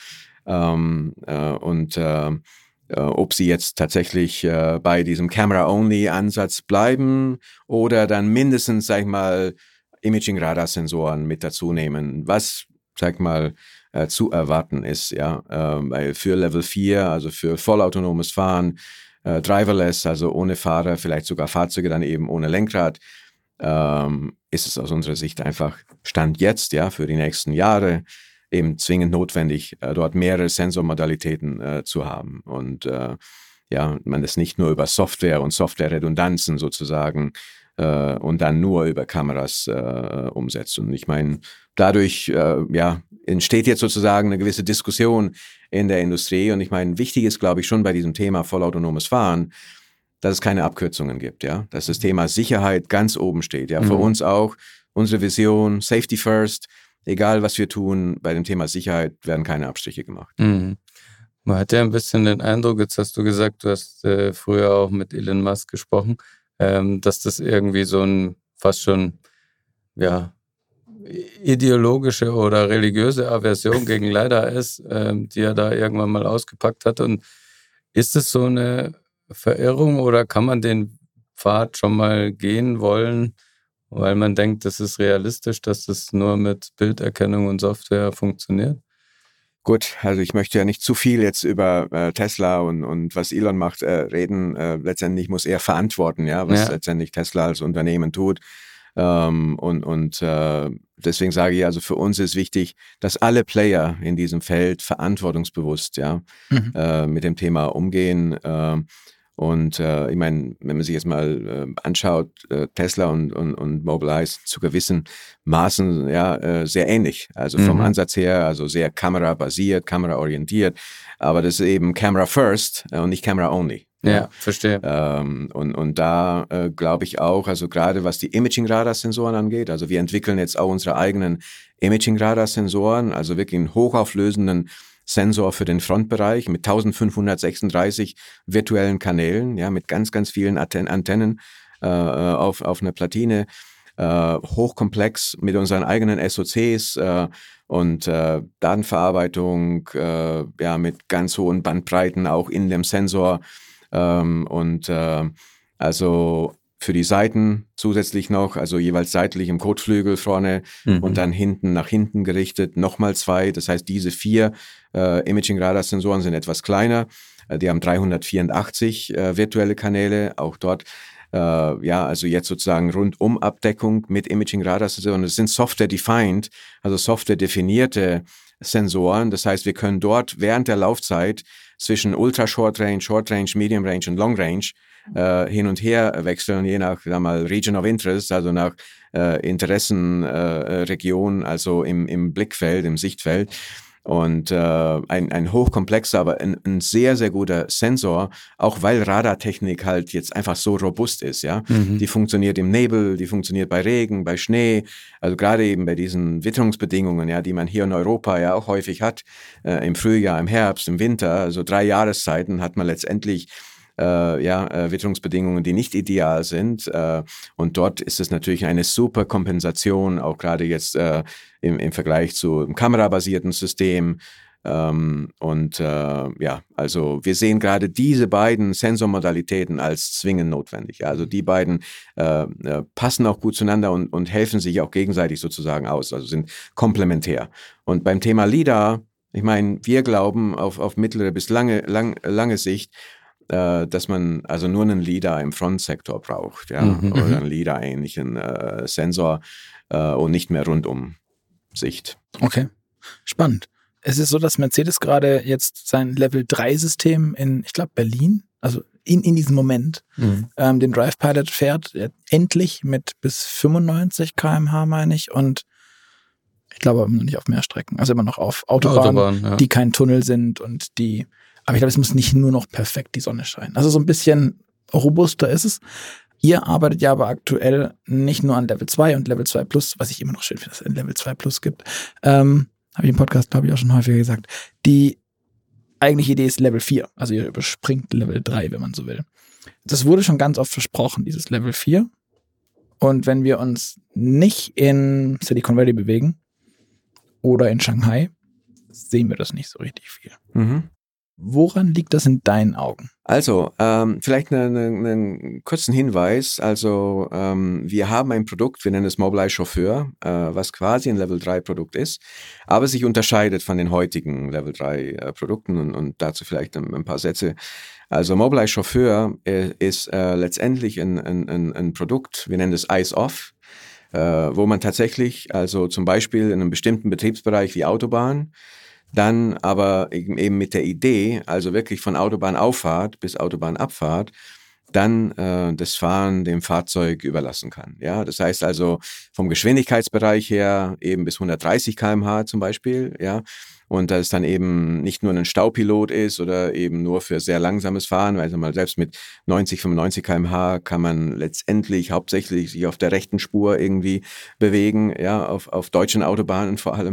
ob sie jetzt tatsächlich bei diesem Camera-Only-Ansatz bleiben oder dann mindestens, sag ich mal, Imaging-Radar-Sensoren mit dazu nehmen, was, sag ich mal, zu erwarten ist, ja, weil für Level 4, also für vollautonomes Fahren, driverless, also ohne Fahrer, vielleicht sogar Fahrzeuge dann eben ohne Lenkrad, ist es aus unserer Sicht einfach Stand jetzt, ja, für die nächsten Jahre eben zwingend notwendig, dort mehrere Sensormodalitäten zu haben und man das nicht nur über Software und Software-Redundanzen sozusagen und dann nur über Kameras umsetzt. Und ich meine, dadurch entsteht jetzt sozusagen eine gewisse Diskussion in der Industrie und ich meine, wichtig ist, glaube ich, schon bei diesem Thema vollautonomes Fahren, dass es keine Abkürzungen gibt, ja, dass das Thema Sicherheit ganz oben steht, ja, für uns auch, unsere Vision, Safety First, egal was wir tun, bei dem Thema Sicherheit werden keine Abstriche gemacht. Man hat ja ein bisschen den Eindruck, jetzt hast du gesagt, du hast früher auch mit Elon Musk gesprochen, dass das irgendwie so ein fast schon, ja, ideologische oder religiöse Aversion gegen LiDAR ist, die er da irgendwann mal ausgepackt hat. Und ist es so eine Verirrung oder kann man den Pfad schon mal gehen wollen, weil man denkt, das ist realistisch, dass das nur mit Bilderkennung und Software funktioniert? Gut, also ich möchte ja nicht zu viel jetzt über Tesla und was Elon macht reden. Letztendlich muss er verantworten, ja, was letztendlich Tesla als Unternehmen tut. Deswegen sage ich, also für uns ist wichtig, dass alle Player in diesem Feld verantwortungsbewusst mit dem Thema umgehen. Und ich meine, wenn man sich jetzt mal anschaut, Tesla und Mobileye zu gewissen Maßen sehr ähnlich. Also vom Ansatz her, also sehr kamerabasiert, kameraorientiert, aber das ist eben Camera First und nicht Camera Only. Ja, verstehe. Und da glaube ich auch, also gerade was die Imaging-Radar-Sensoren angeht, also wir entwickeln jetzt auch unsere eigenen Imaging-Radar-Sensoren, also wirklich einen hochauflösenden Sensor für den Frontbereich mit 1536 virtuellen Kanälen, ja, mit ganz, ganz vielen Antennen auf einer Platine, hochkomplex mit unseren eigenen SoCs und Datenverarbeitung mit ganz hohen Bandbreiten auch in dem Sensor. Also für die Seiten zusätzlich noch, also jeweils seitlich im Kotflügel vorne und dann hinten nach hinten gerichtet nochmal 2. Das heißt, diese 4 Imaging-Radar-Sensoren sind etwas kleiner. Die haben 384 virtuelle Kanäle, auch dort. Also jetzt sozusagen Rundum-Abdeckung mit Imaging-Radar-Sensoren. Das sind Software-defined, also software-definierte Sensoren. Das heißt, wir können dort während der Laufzeit zwischen Ultra-Short-Range, Short-Range, Medium-Range und Long-Range hin und her wechseln, je nach, sagen wir mal, Region of Interest, also nach Interessenregion, also im Blickfeld, im Sichtfeld. Und ein hochkomplexer, aber ein sehr, sehr guter Sensor, auch weil Radartechnik halt jetzt einfach so robust ist, ja. Die funktioniert im Nebel, die funktioniert bei Regen, bei Schnee, also gerade eben bei diesen Witterungsbedingungen, ja, die man hier in Europa ja auch häufig hat, im Frühjahr, im Herbst, im Winter, also 3 Jahreszeiten hat man letztendlich Witterungsbedingungen, die nicht ideal sind. Und dort ist es natürlich eine super Kompensation, auch gerade jetzt im Vergleich zu einem kamerabasierten System. Also wir sehen gerade diese beiden Sensormodalitäten als zwingend notwendig. Also die beiden passen auch gut zueinander und helfen sich auch gegenseitig sozusagen aus, also sind komplementär. Und beim Thema LiDAR, ich meine, wir glauben auf mittlere bis lange Sicht, dass man also nur einen LiDAR im Frontsektor braucht, ja, oder einen LiDAR-ähnlichen Sensor und nicht mehr Rundum-Sicht. Okay, spannend. Es ist so, dass Mercedes gerade jetzt sein Level-3-System in, ich glaube, Berlin, also in diesem Moment, den Drive Pilot fährt, endlich mit bis 95 km/h, meine ich, und ich glaube immer noch nicht auf Mehrstrecken, also immer noch auf Autobahnen, die kein Tunnel sind und die. Aber ich glaube, es muss nicht nur noch perfekt die Sonne scheinen. Also so ein bisschen robuster ist es. Ihr arbeitet ja aber aktuell nicht nur an Level 2 und Level 2 Plus, was ich immer noch schön finde, dass es ein Level 2 Plus gibt. Habe ich im Podcast, glaube ich, auch schon häufiger gesagt. Die eigentliche Idee ist Level 4. Also ihr überspringt Level 3, wenn man so will. Das wurde schon ganz oft versprochen, dieses Level 4. Und wenn wir uns nicht in Silicon Valley bewegen oder in Shanghai, sehen wir das nicht so richtig viel. Woran liegt das in deinen Augen? Also, vielleicht einen kurzen Hinweis. Also, wir haben ein Produkt, wir nennen es Mobileye Chauffeur, was quasi ein Level 3 Produkt ist, aber sich unterscheidet von den heutigen Level 3 Produkten und dazu vielleicht ein paar Sätze. Also, Mobileye Chauffeur ist letztendlich ein Produkt, wir nennen es Eyes-Off, wo man tatsächlich, also zum Beispiel in einem bestimmten Betriebsbereich wie Autobahn, dann aber eben mit der Idee, also wirklich von Autobahnauffahrt bis Autobahnabfahrt, dann das Fahren dem Fahrzeug überlassen kann. Ja, das heißt also vom Geschwindigkeitsbereich her eben bis 130 km/h zum Beispiel, ja. Und dass es dann eben nicht nur ein Staupilot ist oder eben nur für sehr langsames Fahren, weil mal selbst mit 90, 95 km/h kann man letztendlich hauptsächlich sich auf der rechten Spur irgendwie bewegen, ja, auf deutschen Autobahnen vor allem.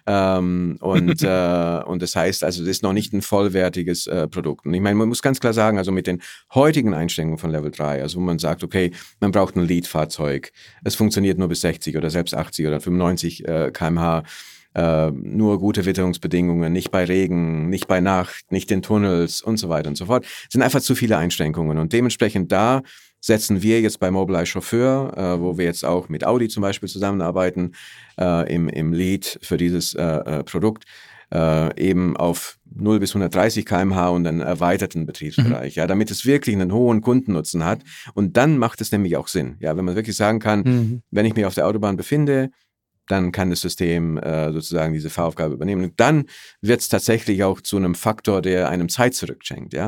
Und das heißt also, das ist noch nicht ein vollwertiges Produkt. Und ich meine, man muss ganz klar sagen, also mit den heutigen Einstellungen von Level 3, also wo man sagt, okay, man braucht ein Lead-Fahrzeug, es funktioniert nur bis 60 oder selbst 80 oder 95 km/h, nur gute Witterungsbedingungen, nicht bei Regen, nicht bei Nacht, nicht in Tunnels und so weiter und so fort. Es sind einfach zu viele Einschränkungen und dementsprechend da setzen wir jetzt bei Mobileye Chauffeur, wo wir jetzt auch mit Audi zum Beispiel zusammenarbeiten, im Lead für dieses Produkt, eben auf 0 bis 130 km/h und einen erweiterten Betriebsbereich, ja, damit es wirklich einen hohen Kundennutzen hat. Und dann macht es nämlich auch Sinn, ja, wenn man wirklich sagen kann, wenn ich mich auf der Autobahn befinde, dann kann das System sozusagen diese Fahraufgabe übernehmen. Und dann wird es tatsächlich auch zu einem Faktor, der einem Zeit zurückschenkt. Ja?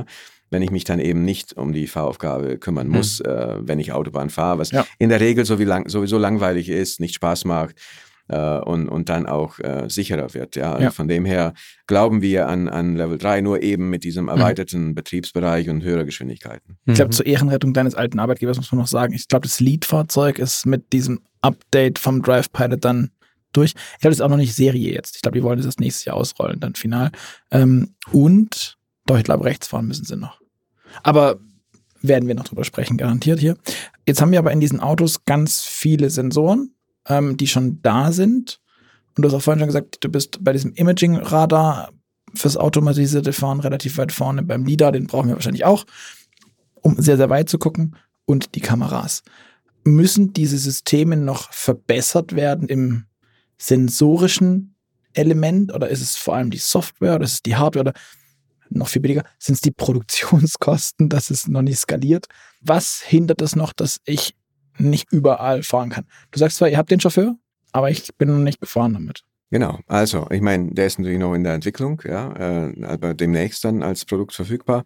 wenn ich mich dann eben nicht um die Fahraufgabe kümmern muss, wenn ich Autobahn fahre, was in der Regel sowieso langweilig ist, nicht Spaß macht und dann auch sicherer wird. Ja? Also von dem her glauben wir an Level 3 nur eben mit diesem erweiterten Betriebsbereich und höherer Geschwindigkeiten. Ich glaube, zur Ehrenrettung deines alten Arbeitgebers muss man noch sagen, ich glaube, das Lead-Fahrzeug ist mit diesem Update vom Drive Pilot dann durch. Ich glaube, das ist auch noch nicht Serie jetzt. Ich glaube, die wollen das nächstes Jahr ausrollen, dann final. Und doch, ich glaube, rechts fahren müssen sie noch. Aber werden wir noch drüber sprechen, garantiert hier. Jetzt haben wir aber in diesen Autos ganz viele Sensoren, die schon da sind. Und du hast auch vorhin schon gesagt, du bist bei diesem Imaging-Radar fürs automatisierte Fahren relativ weit vorne. Beim LiDAR, den brauchen wir wahrscheinlich auch, um sehr, sehr weit zu gucken. Und die Kameras. Müssen diese Systeme noch verbessert werden im sensorischen Element? Oder ist es vor allem die Software oder ist es die Hardware oder noch viel billiger? Sind es die Produktionskosten, dass es noch nicht skaliert? Was hindert es noch, dass ich nicht überall fahren kann? Du sagst zwar, ihr habt den Chauffeur, aber ich bin noch nicht gefahren damit. Genau, also ich meine, der ist natürlich noch in der Entwicklung, aber demnächst dann als Produkt verfügbar.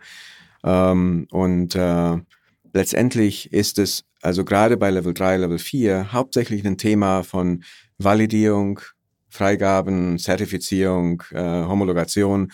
Letztendlich ist es, also gerade bei Level 3, Level 4, hauptsächlich ein Thema von Validierung, Freigaben, Zertifizierung, Homologation.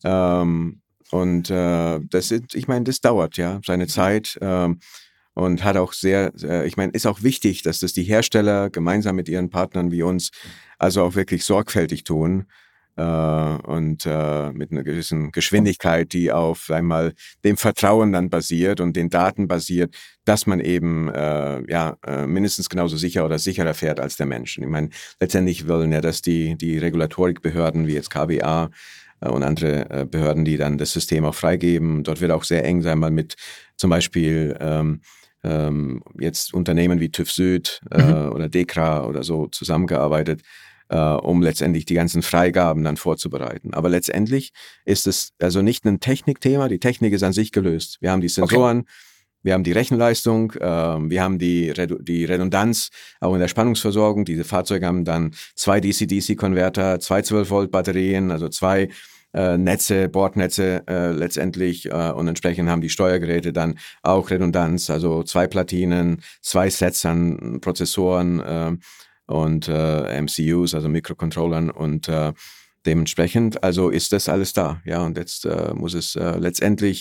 Das dauert ja seine Zeit und hat auch ist auch wichtig, dass das die Hersteller gemeinsam mit ihren Partnern wie uns also auch wirklich sorgfältig tun mit einer gewissen Geschwindigkeit, die auf einmal dem Vertrauen dann basiert und den Daten basiert, dass man eben mindestens genauso sicher oder sicherer fährt als der Mensch. Ich meine, letztendlich wollen ja das die Regulatorikbehörden wie jetzt KBA und andere Behörden, die dann das System auch freigeben. Dort wird auch sehr eng sein, mal mit zum Beispiel jetzt Unternehmen wie TÜV Süd oder DEKRA oder so zusammengearbeitet, um letztendlich die ganzen Freigaben dann vorzubereiten. Aber letztendlich ist es also nicht ein Technikthema. Die Technik ist an sich gelöst. Wir haben die Sensoren, wir haben die Rechenleistung, wir haben die Redundanz auch in der Spannungsversorgung. Diese Fahrzeuge haben dann 2 DC-DC-Konverter, 2 12-Volt-Batterien, also 2 Bordnetze letztendlich und entsprechend haben die Steuergeräte dann auch Redundanz, also 2 Platinen, 2 Sets an Prozessoren und MCUs, also Mikrocontrollern und dementsprechend, also ist das alles da. Ja, und jetzt muss es letztendlich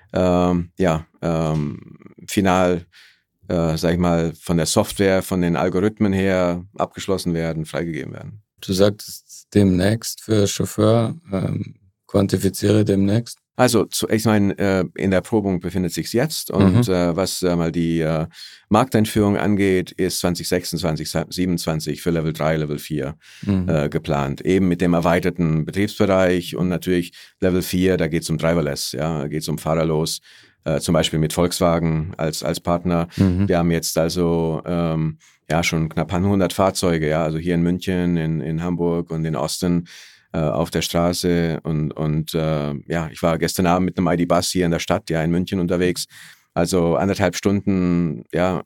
final, sag ich mal, von der Software, von den Algorithmen her abgeschlossen werden, freigegeben werden. Du sagtest demnächst für Chauffeur, quantifiziere demnächst. Also, ich meine, in der Probung befindet sich jetzt und was mal die Markteinführung angeht, ist 2026, 2027 für Level 3, Level 4 geplant. Eben mit dem erweiterten Betriebsbereich und natürlich Level 4, da geht es um Driverless, da geht es um fahrerlos, zum Beispiel mit Volkswagen als Partner. Wir haben jetzt also schon knapp 100 Fahrzeuge, also hier in München, in Hamburg und in Austin, auf der Straße und ich war gestern Abend mit einem ID-Bus hier in der Stadt, in München unterwegs, also 1,5 Stunden,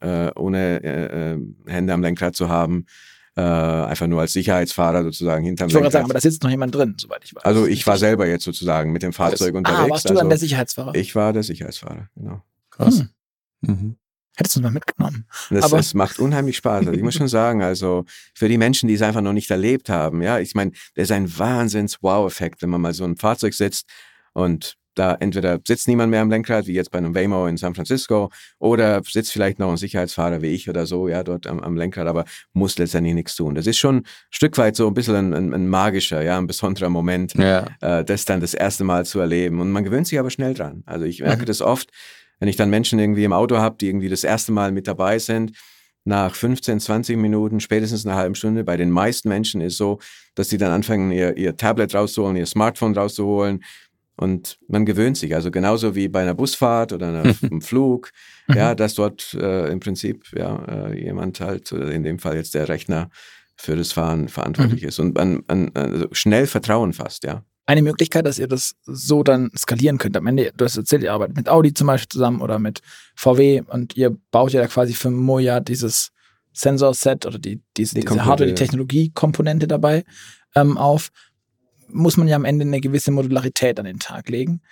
ohne Hände am Lenkrad zu haben, einfach nur als Sicherheitsfahrer sozusagen hinterm Lenkrad. Ich wollte gerade sagen, aber da sitzt noch jemand drin, soweit ich weiß. Also ich war selber jetzt sozusagen mit dem Fahrzeug unterwegs. Warst du dann der Sicherheitsfahrer? Ich war der Sicherheitsfahrer, genau. Krass. Hättest du mal mitgenommen. Das macht unheimlich Spaß. Also ich muss schon sagen, also für die Menschen, die es einfach noch nicht erlebt haben, ich meine, der ist ein Wahnsinns-Wow-Effekt, wenn man mal so im Fahrzeug sitzt und da entweder sitzt niemand mehr am Lenkrad, wie jetzt bei einem Waymo in San Francisco, oder sitzt vielleicht noch ein Sicherheitsfahrer wie ich oder so, dort am Lenkrad, aber muss letztendlich nichts tun. Das ist schon ein Stück weit so ein bisschen ein magischer, ein besonderer Moment, das dann das erste Mal zu erleben. Und man gewöhnt sich aber schnell dran. Also ich merke das oft, wenn ich dann Menschen irgendwie im Auto habe, die irgendwie das erste Mal mit dabei sind, nach 15, 20 Minuten, spätestens einer halben Stunde, bei den meisten Menschen ist so, dass die dann anfangen, ihr Tablet rauszuholen, ihr Smartphone rauszuholen und man gewöhnt sich. Also genauso wie bei einer Busfahrt oder einem Flug, dass dort im Prinzip jemand halt, oder in dem Fall jetzt der Rechner für das Fahren verantwortlich ist und man also schnell Vertrauen fasst, Eine Möglichkeit, dass ihr das so dann skalieren könnt. Am Ende, du hast erzählt, ihr arbeitet mit Audi zum Beispiel zusammen oder mit VW und ihr baut ja da quasi für Moja dieses Sensor-Set oder diese Hardware, die Technologiekomponente dabei auf. Muss man ja am Ende eine gewisse Modularität an den Tag legen.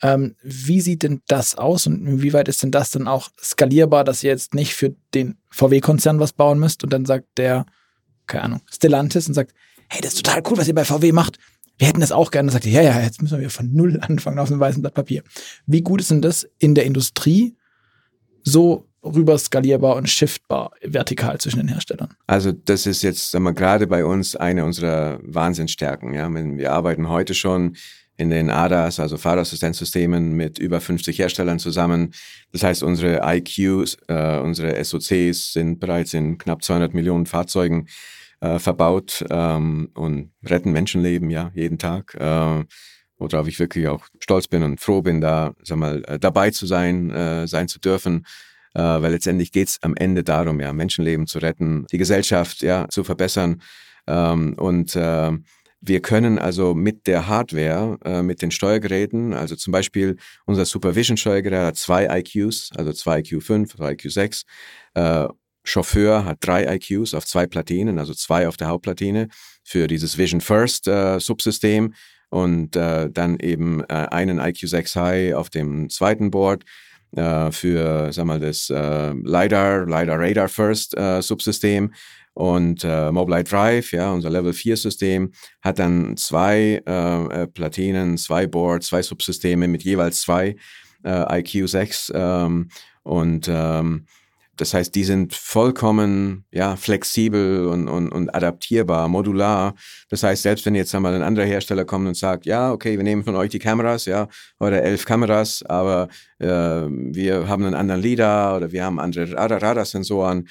Wie sieht denn das aus und inwieweit ist denn das dann auch skalierbar, dass ihr jetzt nicht für den VW-Konzern was bauen müsst und dann sagt der, keine Ahnung, Stellantis und sagt, hey, das ist total cool, was ihr bei VW macht. Wir hätten das auch gerne. Dann sagt ihr, ja, jetzt müssen wir von null anfangen auf einem weißen Blatt Papier. Wie gut ist denn das in der Industrie so rüber skalierbar und shiftbar vertikal zwischen den Herstellern? Also das ist jetzt, sagen wir, gerade bei uns eine unserer Wahnsinnsstärken. Ja? Wir arbeiten heute schon in den ADAS, also Fahrerassistenzsystemen, mit über 50 Herstellern zusammen. Das heißt, unsere IQs, unsere SOCs sind bereits in knapp 200 Millionen Fahrzeugen verbaut und retten Menschenleben, ja, jeden Tag. Worauf ich wirklich auch stolz bin und froh bin, da, sag mal, dabei zu sein zu dürfen. Weil letztendlich geht's am Ende darum, ja, Menschenleben zu retten, die Gesellschaft ja zu verbessern. Wir können also mit der Hardware, mit den Steuergeräten, also zum Beispiel unser Supervision-Steuergerät hat 2 IQs, also 2 IQ5, 2 IQ6. Chauffeur hat 3 IQs auf 2 Platinen, also 2 auf der Hauptplatine für dieses Vision First Subsystem und dann eben einen IQ6 High auf dem zweiten Board. Für, sag mal, das LiDAR Radar First Subsystem und Mobileye Drive, ja, unser Level 4 System, hat dann 2 Platinen, 2 Boards, 2 Subsysteme mit jeweils 2 IQ6 das heißt, die sind vollkommen flexibel und adaptierbar, modular. Das heißt, selbst wenn jetzt einmal ein anderer Hersteller kommt und sagt, ja, okay, wir nehmen von euch die Kameras, ja, oder 11 Kameras, aber wir haben einen anderen LiDAR oder wir haben andere Radarsensoren,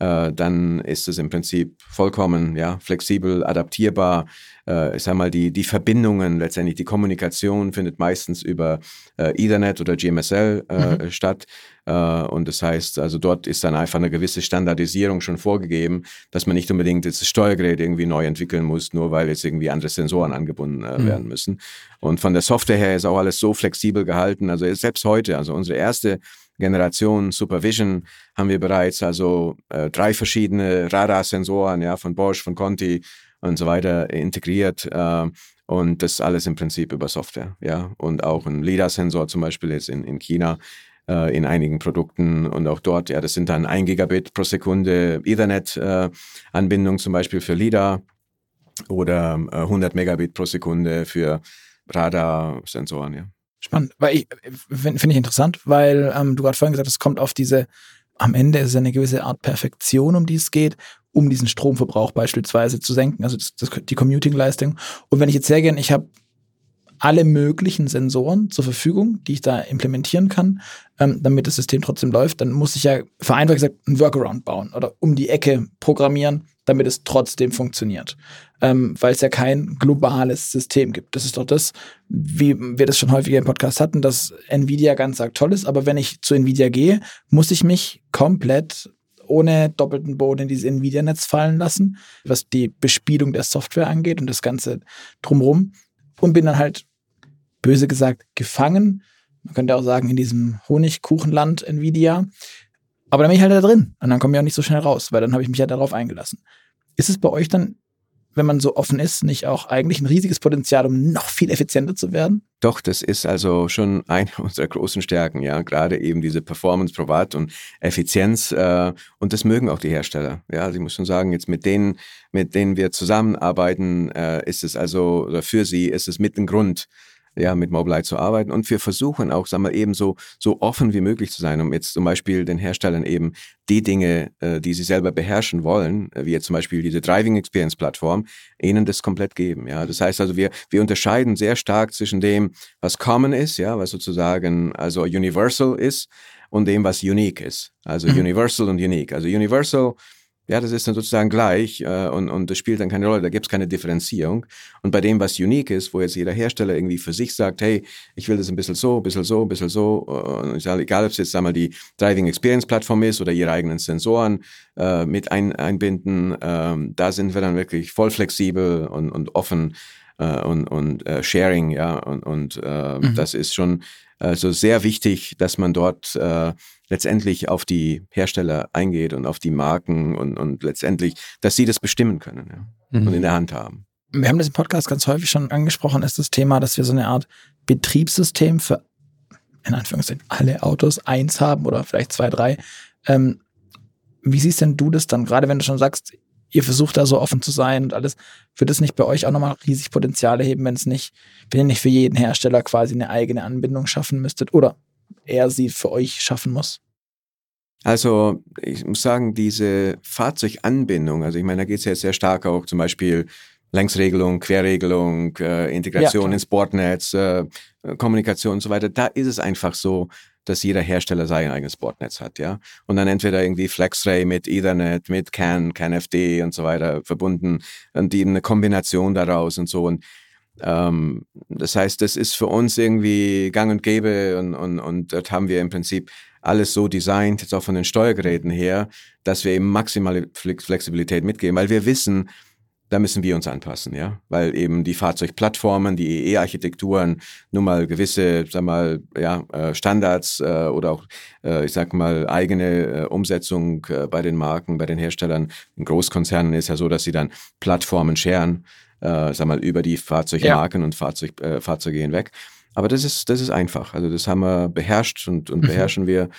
dann ist es im Prinzip vollkommen flexibel, adaptierbar. Ich sag mal, die Verbindungen, letztendlich die Kommunikation findet meistens über Ethernet oder GMSL statt. Und das heißt, also dort ist dann einfach eine gewisse Standardisierung schon vorgegeben, dass man nicht unbedingt jetzt das Steuergerät irgendwie neu entwickeln muss, nur weil jetzt irgendwie andere Sensoren angebunden werden müssen. Und von der Software her ist auch alles so flexibel gehalten. Also selbst heute, also unsere erste Generation Supervision haben wir bereits also 3 verschiedene Radarsensoren, ja, von Bosch, von Conti und so weiter integriert. Und das alles im Prinzip über Software, ja. Und auch ein LiDAR-Sensor zum Beispiel jetzt in China in einigen Produkten und auch dort, ja, das sind dann 1 Gigabit pro Sekunde Ethernet-Anbindung zum Beispiel für LiDAR oder 100 Megabit pro Sekunde für Radarsensoren, ja. Spannend, weil finde ich interessant, weil du gerade vorhin gesagt hast, es kommt auf am Ende ist es eine gewisse Art Perfektion, um die es geht, um diesen Stromverbrauch beispielsweise zu senken, also die Commuting-Leistung. Und wenn ich jetzt hergehe, ich habe alle möglichen Sensoren zur Verfügung, die ich da implementieren kann, damit das System trotzdem läuft, dann muss ich ja vereinfacht gesagt einen Workaround bauen oder um die Ecke programmieren, damit es trotzdem funktioniert. Weil es ja kein globales System gibt. Das ist doch das, wie wir das schon häufiger im Podcast hatten, dass Nvidia ganz arg toll ist, aber wenn ich zu Nvidia gehe, muss ich mich komplett ohne doppelten Boden in dieses Nvidia-Netz fallen lassen, was die Bespielung der Software angeht und das Ganze drumherum. Und bin dann halt, böse gesagt, gefangen. Man könnte auch sagen, in diesem Honigkuchenland Nvidia. Aber dann bin ich halt da drin. Und dann komme ich auch nicht so schnell raus, weil dann habe ich mich ja darauf eingelassen. Ist es bei euch dann, wenn man so offen ist, nicht auch eigentlich ein riesiges Potenzial, um noch viel effizienter zu werden? Doch, das ist also schon eine unserer großen Stärken, ja, gerade eben diese Performance, Privat und Effizienz und das mögen auch die Hersteller. Ja, also ich muss schon sagen, jetzt mit denen wir zusammenarbeiten, ist es also, oder für sie ist es mit ein Grund, ja, mit Mobileye zu arbeiten. Und wir versuchen auch, sagen wir, eben so offen wie möglich zu sein, um jetzt zum Beispiel den Herstellern eben die Dinge, die sie selber beherrschen wollen, wie jetzt zum Beispiel diese Driving Experience Plattform, ihnen das komplett geben. Ja, das heißt also, wir unterscheiden sehr stark zwischen dem, was common ist, ja, was sozusagen also universal ist, und dem, was unique ist. Also universal und unique. Also universal, ja, das ist dann sozusagen gleich und das spielt dann keine Rolle, da gibt es keine Differenzierung. Und bei dem, was unique ist, wo jetzt jeder Hersteller irgendwie für sich sagt, hey, ich will das ein bisschen so, ein bisschen so, ein bisschen so, und ich sage, egal ob es jetzt einmal die Driving Experience Plattform ist oder ihre eigenen Sensoren mit einbinden, da sind wir dann wirklich voll flexibel und offen und sharing, ja, und das ist schon also sehr wichtig, dass man dort letztendlich auf die Hersteller eingeht und auf die Marken und letztendlich, dass sie das bestimmen können, ja, und in der Hand haben. Wir haben das im Podcast ganz häufig schon angesprochen, ist das Thema, dass wir so eine Art Betriebssystem für in Anführungszeichen, alle Autos eins haben oder vielleicht 2, 3. Wie siehst denn du das dann, gerade wenn du schon sagst, ihr versucht da so offen zu sein und alles, wird es nicht bei euch auch nochmal riesig Potenziale heben, wenn ihr nicht für jeden Hersteller quasi eine eigene Anbindung schaffen müsstet oder er sie für euch schaffen muss? Also ich muss sagen, diese Fahrzeuganbindung, also ich meine, da geht es ja sehr stark auch zum Beispiel Längsregelung, Querregelung, Integration ins Bordnetz, Kommunikation und so weiter. Da ist es einfach so, dass jeder Hersteller sein eigenes Bordnetz hat, ja. Und dann entweder irgendwie FlexRay mit Ethernet, mit CAN-FD und so weiter verbunden und eben eine Kombination daraus und so. Und das heißt, das ist für uns irgendwie gang und gäbe und dort haben wir im Prinzip alles so designt, jetzt auch von den Steuergeräten her, dass wir eben maximale Flexibilität mitgeben, weil wir wissen, da müssen wir uns anpassen, ja, weil eben die Fahrzeugplattformen, die EE-Architekturen nun mal gewisse, Standards oder auch, eigene Umsetzung bei den Marken, bei den Herstellern. In Großkonzernen ist ja so, dass sie dann Plattformen scheren, über die Fahrzeugmarken und Fahrzeuge hinweg. Aber das ist einfach. Also das haben wir beherrscht und beherrschen wir.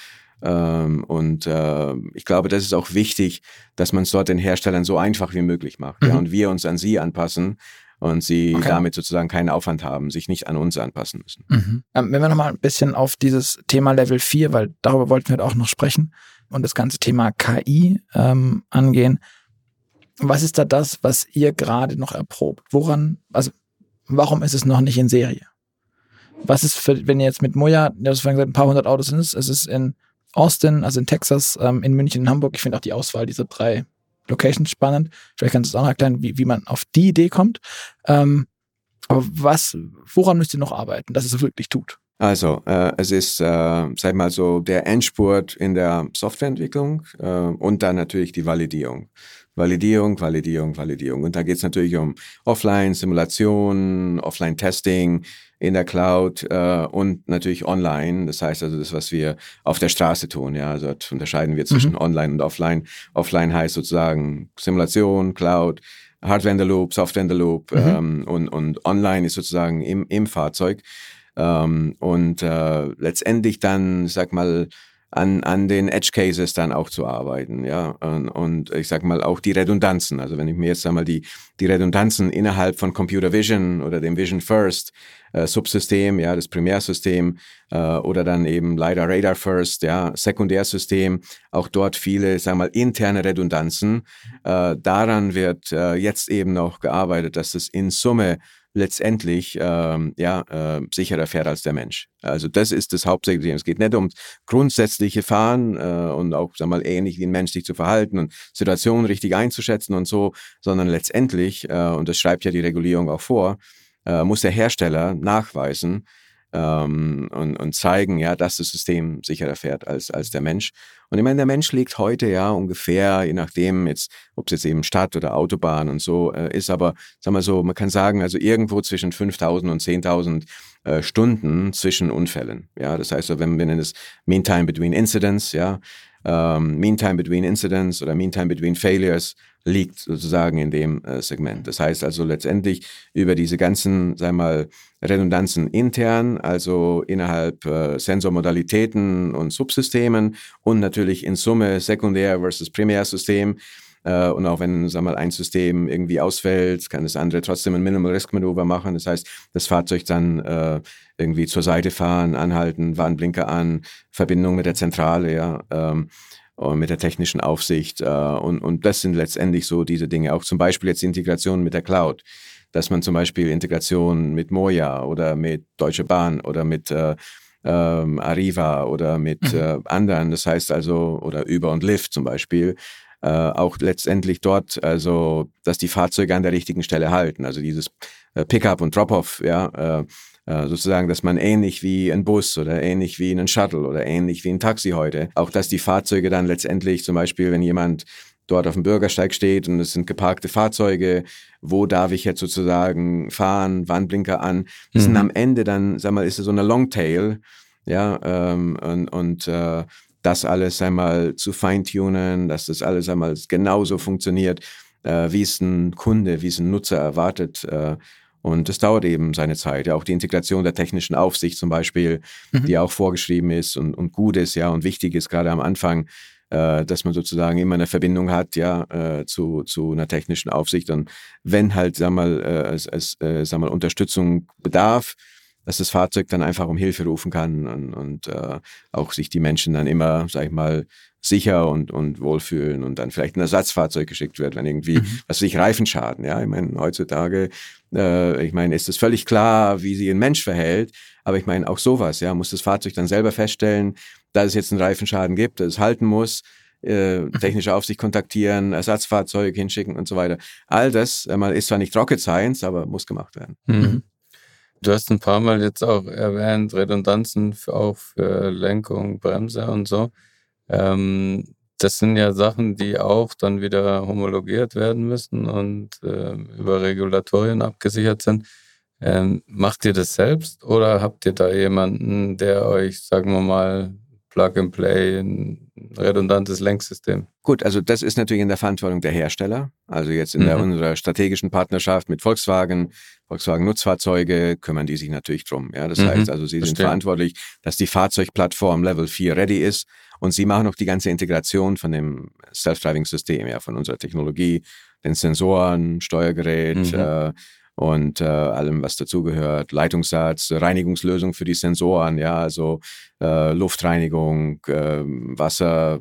Ich glaube, das ist auch wichtig, dass man es dort den Herstellern so einfach wie möglich macht. Ja, und wir uns an sie anpassen und sie damit sozusagen keinen Aufwand haben, sich nicht an uns anpassen müssen. Wenn wir nochmal ein bisschen auf dieses Thema Level 4, weil darüber wollten wir auch noch sprechen und das ganze Thema KI angehen. Was ist da das, was ihr gerade noch erprobt? Warum ist es noch nicht in Serie? Was ist, wenn ihr jetzt mit Moja, du hast vorhin gesagt, ein paar hundert Autos sind es ist in Austin, also in Texas, in München, in Hamburg. Ich finde auch die Auswahl dieser 3 Locations spannend. Vielleicht kannst du es auch noch erklären, wie man auf die Idee kommt. Aber woran müsst ihr noch arbeiten, dass es wirklich tut? Also, es ist, der Endspurt in der Softwareentwicklung und dann natürlich die Validierung. Validierung. Und da geht es natürlich um Offline-Simulation, Offline-Testing in der Cloud und natürlich online. Das heißt also das, was wir auf der Straße tun. Ja, also dort unterscheiden wir zwischen Online und Offline. Offline heißt sozusagen Simulation, Cloud, Hardware in the Loop, Software in the Loop und Online ist sozusagen im Fahrzeug. Letztendlich dann, an den Edge Cases dann auch zu arbeiten, ja, und ich sag mal auch die Redundanzen. Also wenn ich mir jetzt die Redundanzen innerhalb von Computer Vision oder dem Vision First Subsystem, ja, das Primärsystem oder dann eben leider Radar First, ja, Sekundärsystem, auch dort viele, interne Redundanzen. Daran wird jetzt eben noch gearbeitet, dass es in Summe letztendlich sicherer fährt als der Mensch. Also das ist das Hauptsächliche. Es geht nicht um grundsätzliche Fahren und auch ähnlich wie ein Mensch sich zu verhalten und Situationen richtig einzuschätzen und so, sondern letztendlich, und das schreibt ja die Regulierung auch vor, muss der Hersteller nachweisen und zeigen, ja, dass das System sicherer fährt als der Mensch. Und ich meine, der Mensch liegt heute ja ungefähr, je nachdem jetzt, ob es jetzt eben Stadt oder Autobahn und so ist, aber man kann sagen, also irgendwo zwischen 5.000 und 10.000 Stunden zwischen Unfällen. Ja, das heißt, wenn wir nennen es Mean Time Between Incidents, ja, Mean Time Between Incidents oder Mean Time Between Failures liegt sozusagen in dem Segment. Das heißt also letztendlich über diese ganzen, Redundanzen intern, also innerhalb Sensormodalitäten und Subsystemen und natürlich in Summe Sekundär- versus Primärsystem. Und auch wenn, ein System irgendwie ausfällt, kann das andere trotzdem ein Minimal-Risk-Manöver machen. Das heißt, das Fahrzeug dann irgendwie zur Seite fahren, anhalten, Warnblinker an, Verbindung mit der Zentrale, ja, und mit der technischen Aufsicht. Und das sind letztendlich so diese Dinge. Auch zum Beispiel jetzt Integration mit der Cloud. Dass man zum Beispiel Integration mit Moja oder mit Deutsche Bahn oder mit Arriva oder mit anderen, das heißt also, oder Uber und Lyft zum Beispiel, auch letztendlich dort, also, dass die Fahrzeuge an der richtigen Stelle halten. Also dieses Pickup und Drop-off, ja, sozusagen, dass man ähnlich wie ein Bus oder ähnlich wie ein Shuttle oder ähnlich wie ein Taxi heute, auch dass die Fahrzeuge dann letztendlich zum Beispiel, wenn jemand dort auf dem Bürgersteig steht und es sind geparkte Fahrzeuge, wo darf ich jetzt sozusagen fahren, Warnblinker an, das sind am Ende dann, ist es so eine Longtail, ja, das alles einmal zu feintunen, dass das alles einmal genauso funktioniert, wie es ein Kunde, wie es ein Nutzer erwartet. Und das dauert eben seine Zeit. Ja, auch die Integration der technischen Aufsicht zum Beispiel, die auch vorgeschrieben ist und gut ist, ja, und wichtig ist, gerade am Anfang, dass man sozusagen immer eine Verbindung hat, ja, zu einer technischen Aufsicht. Und wenn halt, sag mal, es Unterstützung bedarf, dass das Fahrzeug dann einfach um Hilfe rufen kann und auch sich die Menschen dann immer, sag ich mal, sicher und wohlfühlen und dann vielleicht ein Ersatzfahrzeug geschickt wird, wenn irgendwie, was weiß ich, Reifenschaden, ja. Ich meine, heutzutage, ist es völlig klar, wie sich ein Mensch verhält, aber ich meine, auch sowas, ja, muss das Fahrzeug dann selber feststellen, dass es jetzt einen Reifenschaden gibt, dass es halten muss, technische Aufsicht kontaktieren, Ersatzfahrzeug hinschicken und so weiter. All das ist zwar nicht Rocket Science, aber muss gemacht werden. Mhm. Du hast ein paar Mal jetzt auch erwähnt, Redundanzen auch für Lenkung, Bremse und so. Das sind ja Sachen, die auch dann wieder homologiert werden müssen und über Regulatorien abgesichert sind. Macht ihr das selbst oder habt ihr da jemanden, der euch, sagen wir mal, Plug-and-Play, ein redundantes Lenksystem? Gut, also das ist natürlich in der Verantwortung der Hersteller. Also jetzt in unserer strategischen Partnerschaft mit Volkswagen Nutzfahrzeuge, kümmern die sich natürlich drum. Ja, das heißt also, sie sind verantwortlich, dass die Fahrzeugplattform Level 4 ready ist und sie machen auch die ganze Integration von dem Self-Driving-System, ja, von unserer Technologie, den Sensoren, Steuergerät, und allem, was dazugehört, Leitungssatz, Reinigungslösung für die Sensoren, ja, also Luftreinigung, Wasser,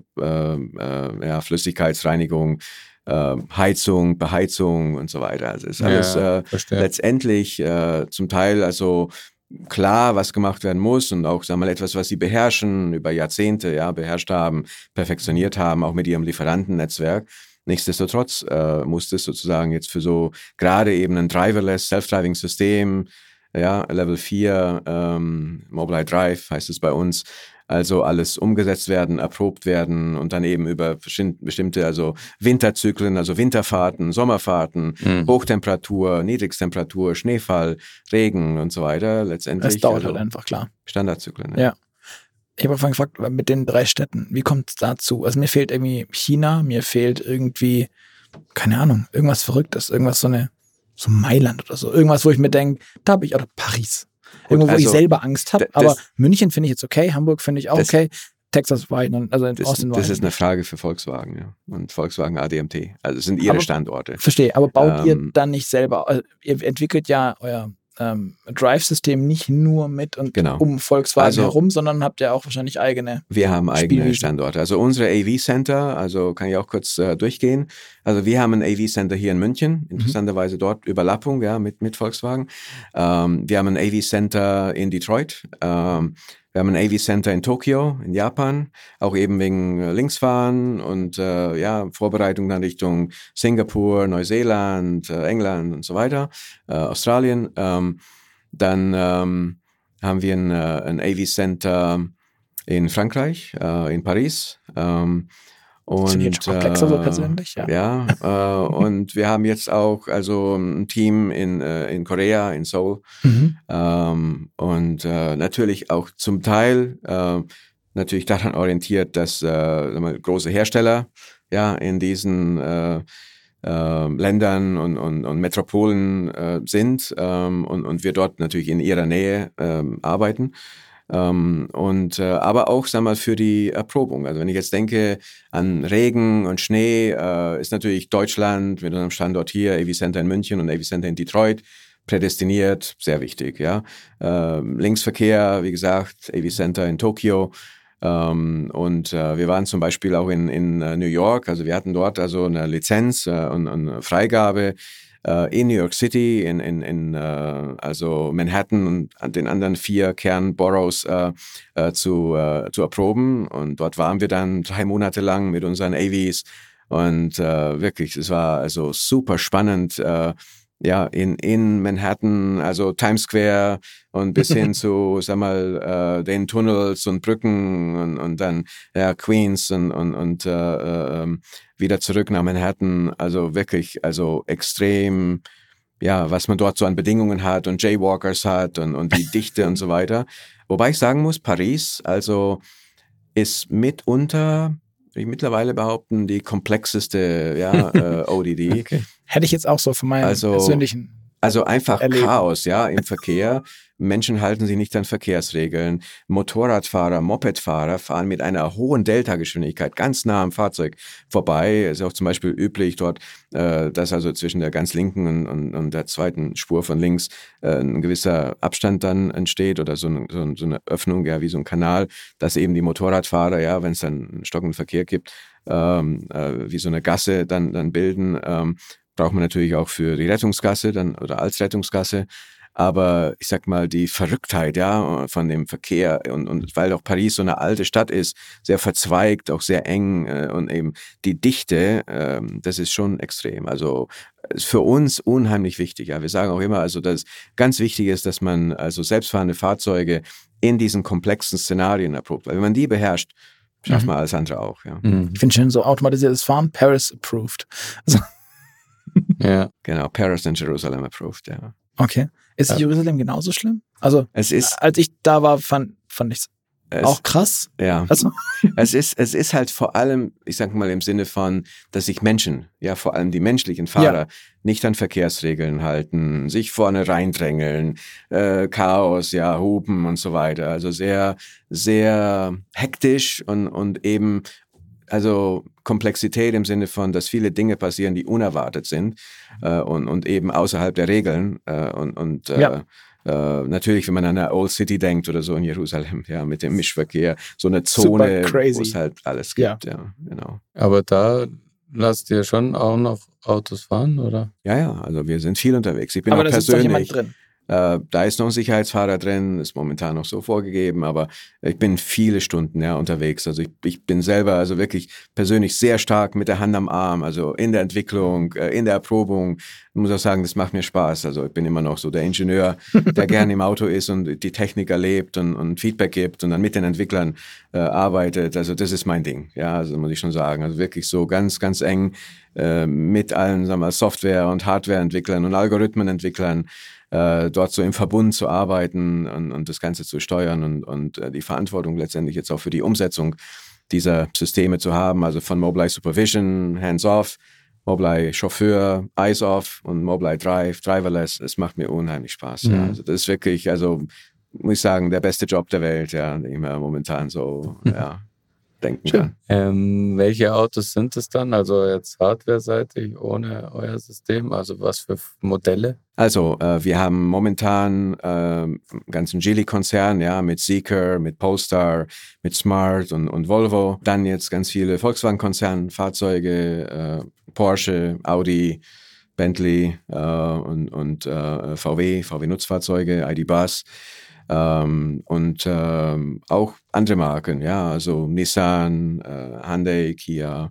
Flüssigkeitsreinigung, Heizung, Beheizung und so weiter. Also ist alles letztendlich zum Teil also klar, was gemacht werden muss und auch, sagen wir mal, etwas, was sie beherrschen, über Jahrzehnte, ja, beherrscht haben, perfektioniert haben, auch mit ihrem Lieferantennetzwerk. Nichtsdestotrotz muss das sozusagen jetzt für so gerade eben ein Driverless Self-Driving-System, ja, Level 4, Mobileye Drive heißt es bei uns, also alles umgesetzt werden, erprobt werden und dann eben über bestimmte, also Winterzyklen, also Winterfahrten, Sommerfahrten, Hochtemperatur, Niedrigstemperatur, Schneefall, Regen und so weiter. Letztendlich. Das dauert halt einfach, klar. Standardzyklen. Ja. Ich habe vorhin gefragt, mit den 3 Städten, wie kommt es dazu? Also mir fehlt irgendwie China, mir fehlt irgendwie, keine Ahnung, irgendwas Verrücktes, irgendwas so Mailand oder so. Irgendwas, wo ich mir denke, da habe ich, oder Paris. Irgendwo, wo ich selber Angst habe. Aber München finde ich jetzt okay, Hamburg finde ich auch okay. Texas war also in Austin war das ist eine Frage für Volkswagen, ja. Und Volkswagen ADMT. Also es sind ihre Standorte. Verstehe, aber baut ihr dann nicht selber, also ihr entwickelt ja euer Drive-System nicht nur mit und um Volkswagen herum, sondern habt ihr auch wahrscheinlich eigene. Wir haben eigene Standorte. Also unsere AV-Center, also kann ich auch kurz durchgehen. Also wir haben ein AV-Center hier in München, interessanterweise dort Überlappung, ja, mit Volkswagen. Wir haben ein AV-Center in Detroit. Wir haben ein AV-Center in Tokio, in Japan, auch eben wegen Linksfahren und Vorbereitung dann Richtung Singapur, Neuseeland, England und so weiter, Australien. Dann haben wir ein AV-Center in Frankreich, in Paris. Das finde ich jetzt komplexer so persönlich, ja. Ja, und wir haben jetzt auch also ein Team in Korea, in Seoul. Und natürlich auch zum Teil natürlich daran orientiert, dass große Hersteller ja in diesen Ländern und Metropolen sind und wir dort natürlich in ihrer Nähe arbeiten. Aber auch, sag mal, für die Erprobung. Also wenn ich jetzt denke an Regen und Schnee, ist natürlich Deutschland mit unserem Standort hier, AV Center in München und AV Center in Detroit, prädestiniert, sehr wichtig, ja. Linksverkehr, wie gesagt, AV Center in Tokio. Wir waren zum Beispiel auch in New York, also wir hatten dort also eine Lizenz und eine Freigabe, in New York City, also Manhattan und an den anderen 4 Kernboroughs zu erproben. Und dort waren wir dann 3 Monate lang mit unseren AVs. Und wirklich, es war also super spannend, in Manhattan, also Times Square und bis hin zu, sag mal, den Tunnels und Brücken und dann Queens und wieder zurück nach Manhattan. Also wirklich, also extrem, was man dort so an Bedingungen hat und Jaywalkers hat und die Dichte und so weiter. Wobei ich sagen muss, Paris, also ist mitunter, würde ich mittlerweile behaupten, die komplexeste ODD. Okay. Hätte ich jetzt auch so von meinem persönlichen Also einfach erleben. Chaos, ja, im Verkehr. Menschen halten sich nicht an Verkehrsregeln. Motorradfahrer, Mopedfahrer fahren mit einer hohen Delta-Geschwindigkeit ganz nah am Fahrzeug vorbei. Ist auch zum Beispiel üblich dort, dass also zwischen der ganz linken und der zweiten Spur von links ein gewisser Abstand dann entsteht oder so eine Öffnung, ja, wie so ein Kanal, dass eben die Motorradfahrer, ja, wenn es dann einen stockenden Verkehr gibt, wie so eine Gasse dann bilden. Braucht man natürlich auch für die Rettungsgasse dann oder als Rettungsgasse. Aber ich sag mal, die Verrücktheit, ja, von dem Verkehr und weil auch Paris so eine alte Stadt ist, sehr verzweigt, auch sehr eng und eben die Dichte, das ist schon extrem. Also ist für uns unheimlich wichtig. Ja, wir sagen auch immer, also dass ganz wichtig ist, dass man also selbstfahrende Fahrzeuge in diesen komplexen Szenarien erprobt. Weil wenn man die beherrscht, schafft man alles andere auch. Ja. Ich finde schön so automatisiertes Fahren, Paris approved. Also, Ja. Genau, Paris and Jerusalem approved, ja. okay. Ist Jerusalem genauso schlimm? Also, Es ist, als ich da war, fand ich es auch krass. Ja. Also, Es ist halt vor allem, ich sag mal im Sinne von, dass sich Menschen, ja vor allem die menschlichen Fahrer, nicht an Verkehrsregeln halten, sich vorne reindrängeln, Chaos, ja, hupen und so weiter. Also sehr, sehr hektisch und eben, also Komplexität im Sinne von, dass viele Dinge passieren, die unerwartet sind und eben außerhalb der Regeln natürlich, wenn man an eine Old City denkt oder so in Jerusalem, ja, mit dem Mischverkehr, so eine Zone, wo es halt alles gibt, ja, genau. Aber da lasst ihr schon auch noch Autos fahren, oder? Ja, also wir sind viel unterwegs. Ich bin aber auch da sitzt doch persönlich. jemand drin. Da ist noch ein Sicherheitsfahrer drin, ist momentan noch so vorgegeben, aber ich bin viele Stunden unterwegs. Also ich bin selber also wirklich persönlich sehr stark mit der Hand am Arm, also in der Entwicklung, in der Erprobung. Ich muss auch sagen, das macht mir Spaß. Also ich bin immer noch so der Ingenieur, der gerne im Auto ist und die Technik erlebt und Feedback gibt und dann mit den Entwicklern arbeitet. Also das ist mein Ding, ja, also muss ich schon sagen. Also wirklich so ganz, ganz eng mit allen, sagen wir mal, Software- und Hardwareentwicklern und Algorithmenentwicklern dort so im Verbund zu arbeiten und das Ganze zu steuern und die Verantwortung letztendlich jetzt auch für die Umsetzung dieser Systeme zu haben, also von Mobileye Supervision, Hands-off, Mobileye Chauffeur, Eyes-off und Mobileye Drive, Driverless, es macht mir unheimlich Spaß. Ja. Also das ist wirklich, also muss ich sagen, der beste Job der Welt, ja, den ich mir momentan so denken kann. Welche Autos sind es dann? Also jetzt hardware-seitig ohne euer System, also was für Modelle? Also wir haben momentan einen ganzen Geely-Konzern, ja, mit Zeekr, mit Polestar, mit Smart und Volvo. Dann jetzt ganz viele Volkswagen-Konzern-Fahrzeuge, Porsche, Audi, Bentley und VW-Nutzfahrzeuge, ID.Buzz. Und auch andere Marken, ja, also Nissan, Hyundai, Kia,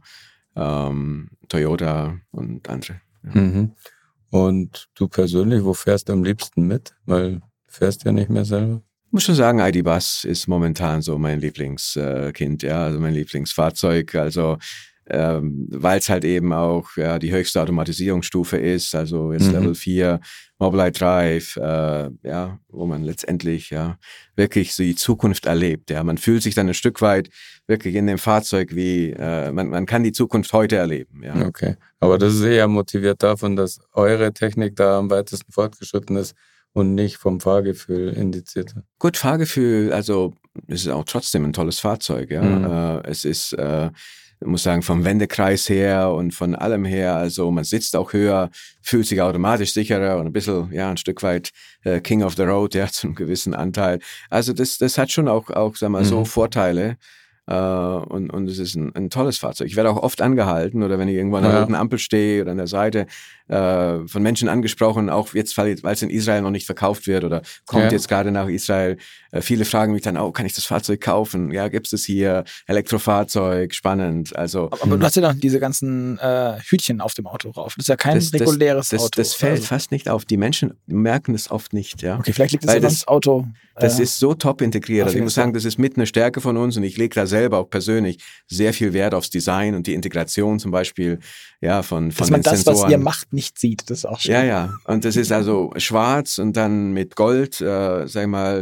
Toyota und andere. Ja. Mhm. Und du persönlich, wo fährst du am liebsten mit? Weil du fährst ja nicht mehr selber. Ich muss schon sagen, ID.Buzz ist momentan so mein Lieblingskind, ja, also mein Lieblingsfahrzeug, also weil es halt eben auch die höchste Automatisierungsstufe ist, also jetzt Level 4, Mobileye Drive, wo man letztendlich wirklich so die Zukunft erlebt. Ja, man fühlt sich dann ein Stück weit wirklich in dem Fahrzeug wie, man kann die Zukunft heute erleben. Ja. Okay, aber das ist eher motiviert davon, dass eure Technik da am weitesten fortgeschritten ist und nicht vom Fahrgefühl indiziert. Gut, Fahrgefühl, also es ist auch trotzdem ein tolles Fahrzeug. Ja. Es ist ich muss sagen, vom Wendekreis her und von allem her, also man sitzt auch höher, fühlt sich automatisch sicherer und ein bisschen, ein Stück weit King of the Road, zu einem gewissen Anteil. Also das hat schon auch sagen wir so Vorteile. Und es ist ein tolles Fahrzeug. Ich werde auch oft angehalten oder wenn ich irgendwo an einer roten Ampel stehe oder an der Seite von Menschen angesprochen, auch jetzt, weil es in Israel noch nicht verkauft wird oder kommt jetzt gerade nach Israel. Viele fragen mich dann, kann ich das Fahrzeug kaufen? Ja, gibt es hier? Elektrofahrzeug, spannend. Also, aber du hast ja noch diese ganzen Hütchen auf dem Auto drauf. Das ist ja kein reguläres Auto. Das fällt fast nicht auf. Die Menschen merken das oft nicht. Ja. Okay, vielleicht liegt es das Auto. Das ist so top integriert. Also ich muss sagen, das ist mit eine Stärke von uns und ich lege da selber auch persönlich sehr viel Wert aufs Design und die Integration zum Beispiel von dass man das, was ihr macht, nicht sieht. Das ist auch schön. Ja. Und das ist also schwarz und dann mit Gold, sag ich mal,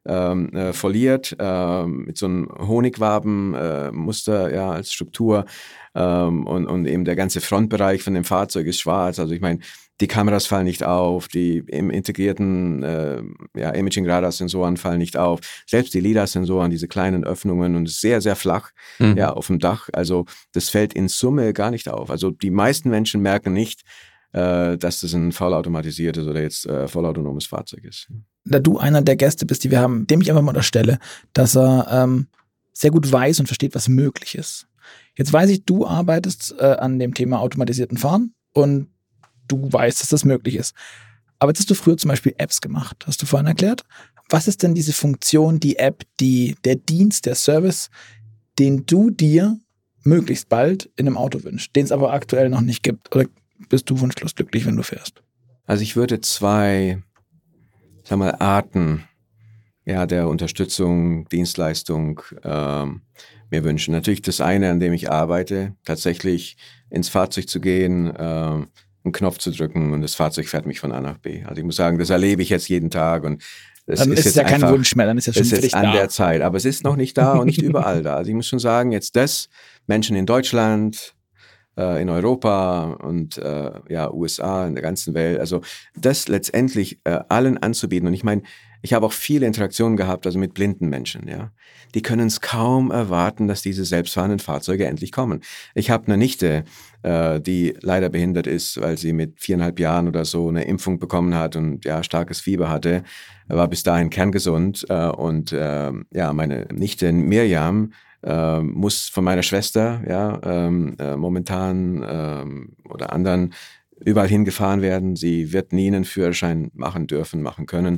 foliert, mit so einem Honigwabenmuster als Struktur, und eben der ganze Frontbereich von dem Fahrzeug ist schwarz. Also ich meine, die Kameras fallen nicht auf, die im integrierten Imaging-Radar-Sensoren fallen nicht auf. Selbst die LiDAR-Sensoren, diese kleinen Öffnungen, und es ist sehr, sehr flach auf dem Dach. Also das fällt in Summe gar nicht auf. Also die meisten Menschen merken nicht, dass das ein vollautomatisiertes oder jetzt vollautonomes Fahrzeug ist. Da du einer der Gäste bist, die wir haben, dem ich einfach mal unterstelle, dass er sehr gut weiß und versteht, was möglich ist. Jetzt weiß ich, du arbeitest an dem Thema automatisierten Fahren und du weißt, dass das möglich ist. Aber jetzt hast du früher zum Beispiel Apps gemacht, hast du vorhin erklärt. Was ist denn diese Funktion, die App, der Dienst, der Service, den du dir möglichst bald in einem Auto wünschst, den es aber aktuell noch nicht gibt? Oder bist du wunschlos glücklich, wenn du fährst? Also ich würde 2, Arten der Unterstützung, Dienstleistung mir wünschen. Natürlich das eine, an dem ich arbeite, tatsächlich ins Fahrzeug zu gehen, einen Knopf zu drücken und das Fahrzeug fährt mich von A nach B. Also ich muss sagen, das erlebe ich jetzt jeden Tag und dann ist es ja kein Wunsch mehr, dann ist es schon jetzt an der Zeit. Aber es ist noch nicht da und nicht überall da. Also ich muss schon sagen, jetzt Menschen in Deutschland, in Europa und USA, in der ganzen Welt, also das letztendlich allen anzubieten. Und ich meine, ich habe auch viele Interaktionen gehabt, also mit blinden Menschen, ja. Die können es kaum erwarten, dass diese selbstfahrenden Fahrzeuge endlich kommen. Ich habe eine Nichte, die leider behindert ist, weil sie mit 4,5 Jahren oder so eine Impfung bekommen hat und starkes Fieber hatte, war bis dahin kerngesund. Und meine Nichte Mirjam muss von meiner Schwester momentan oder anderen überall hingefahren werden. Sie wird nie einen Führerschein machen können.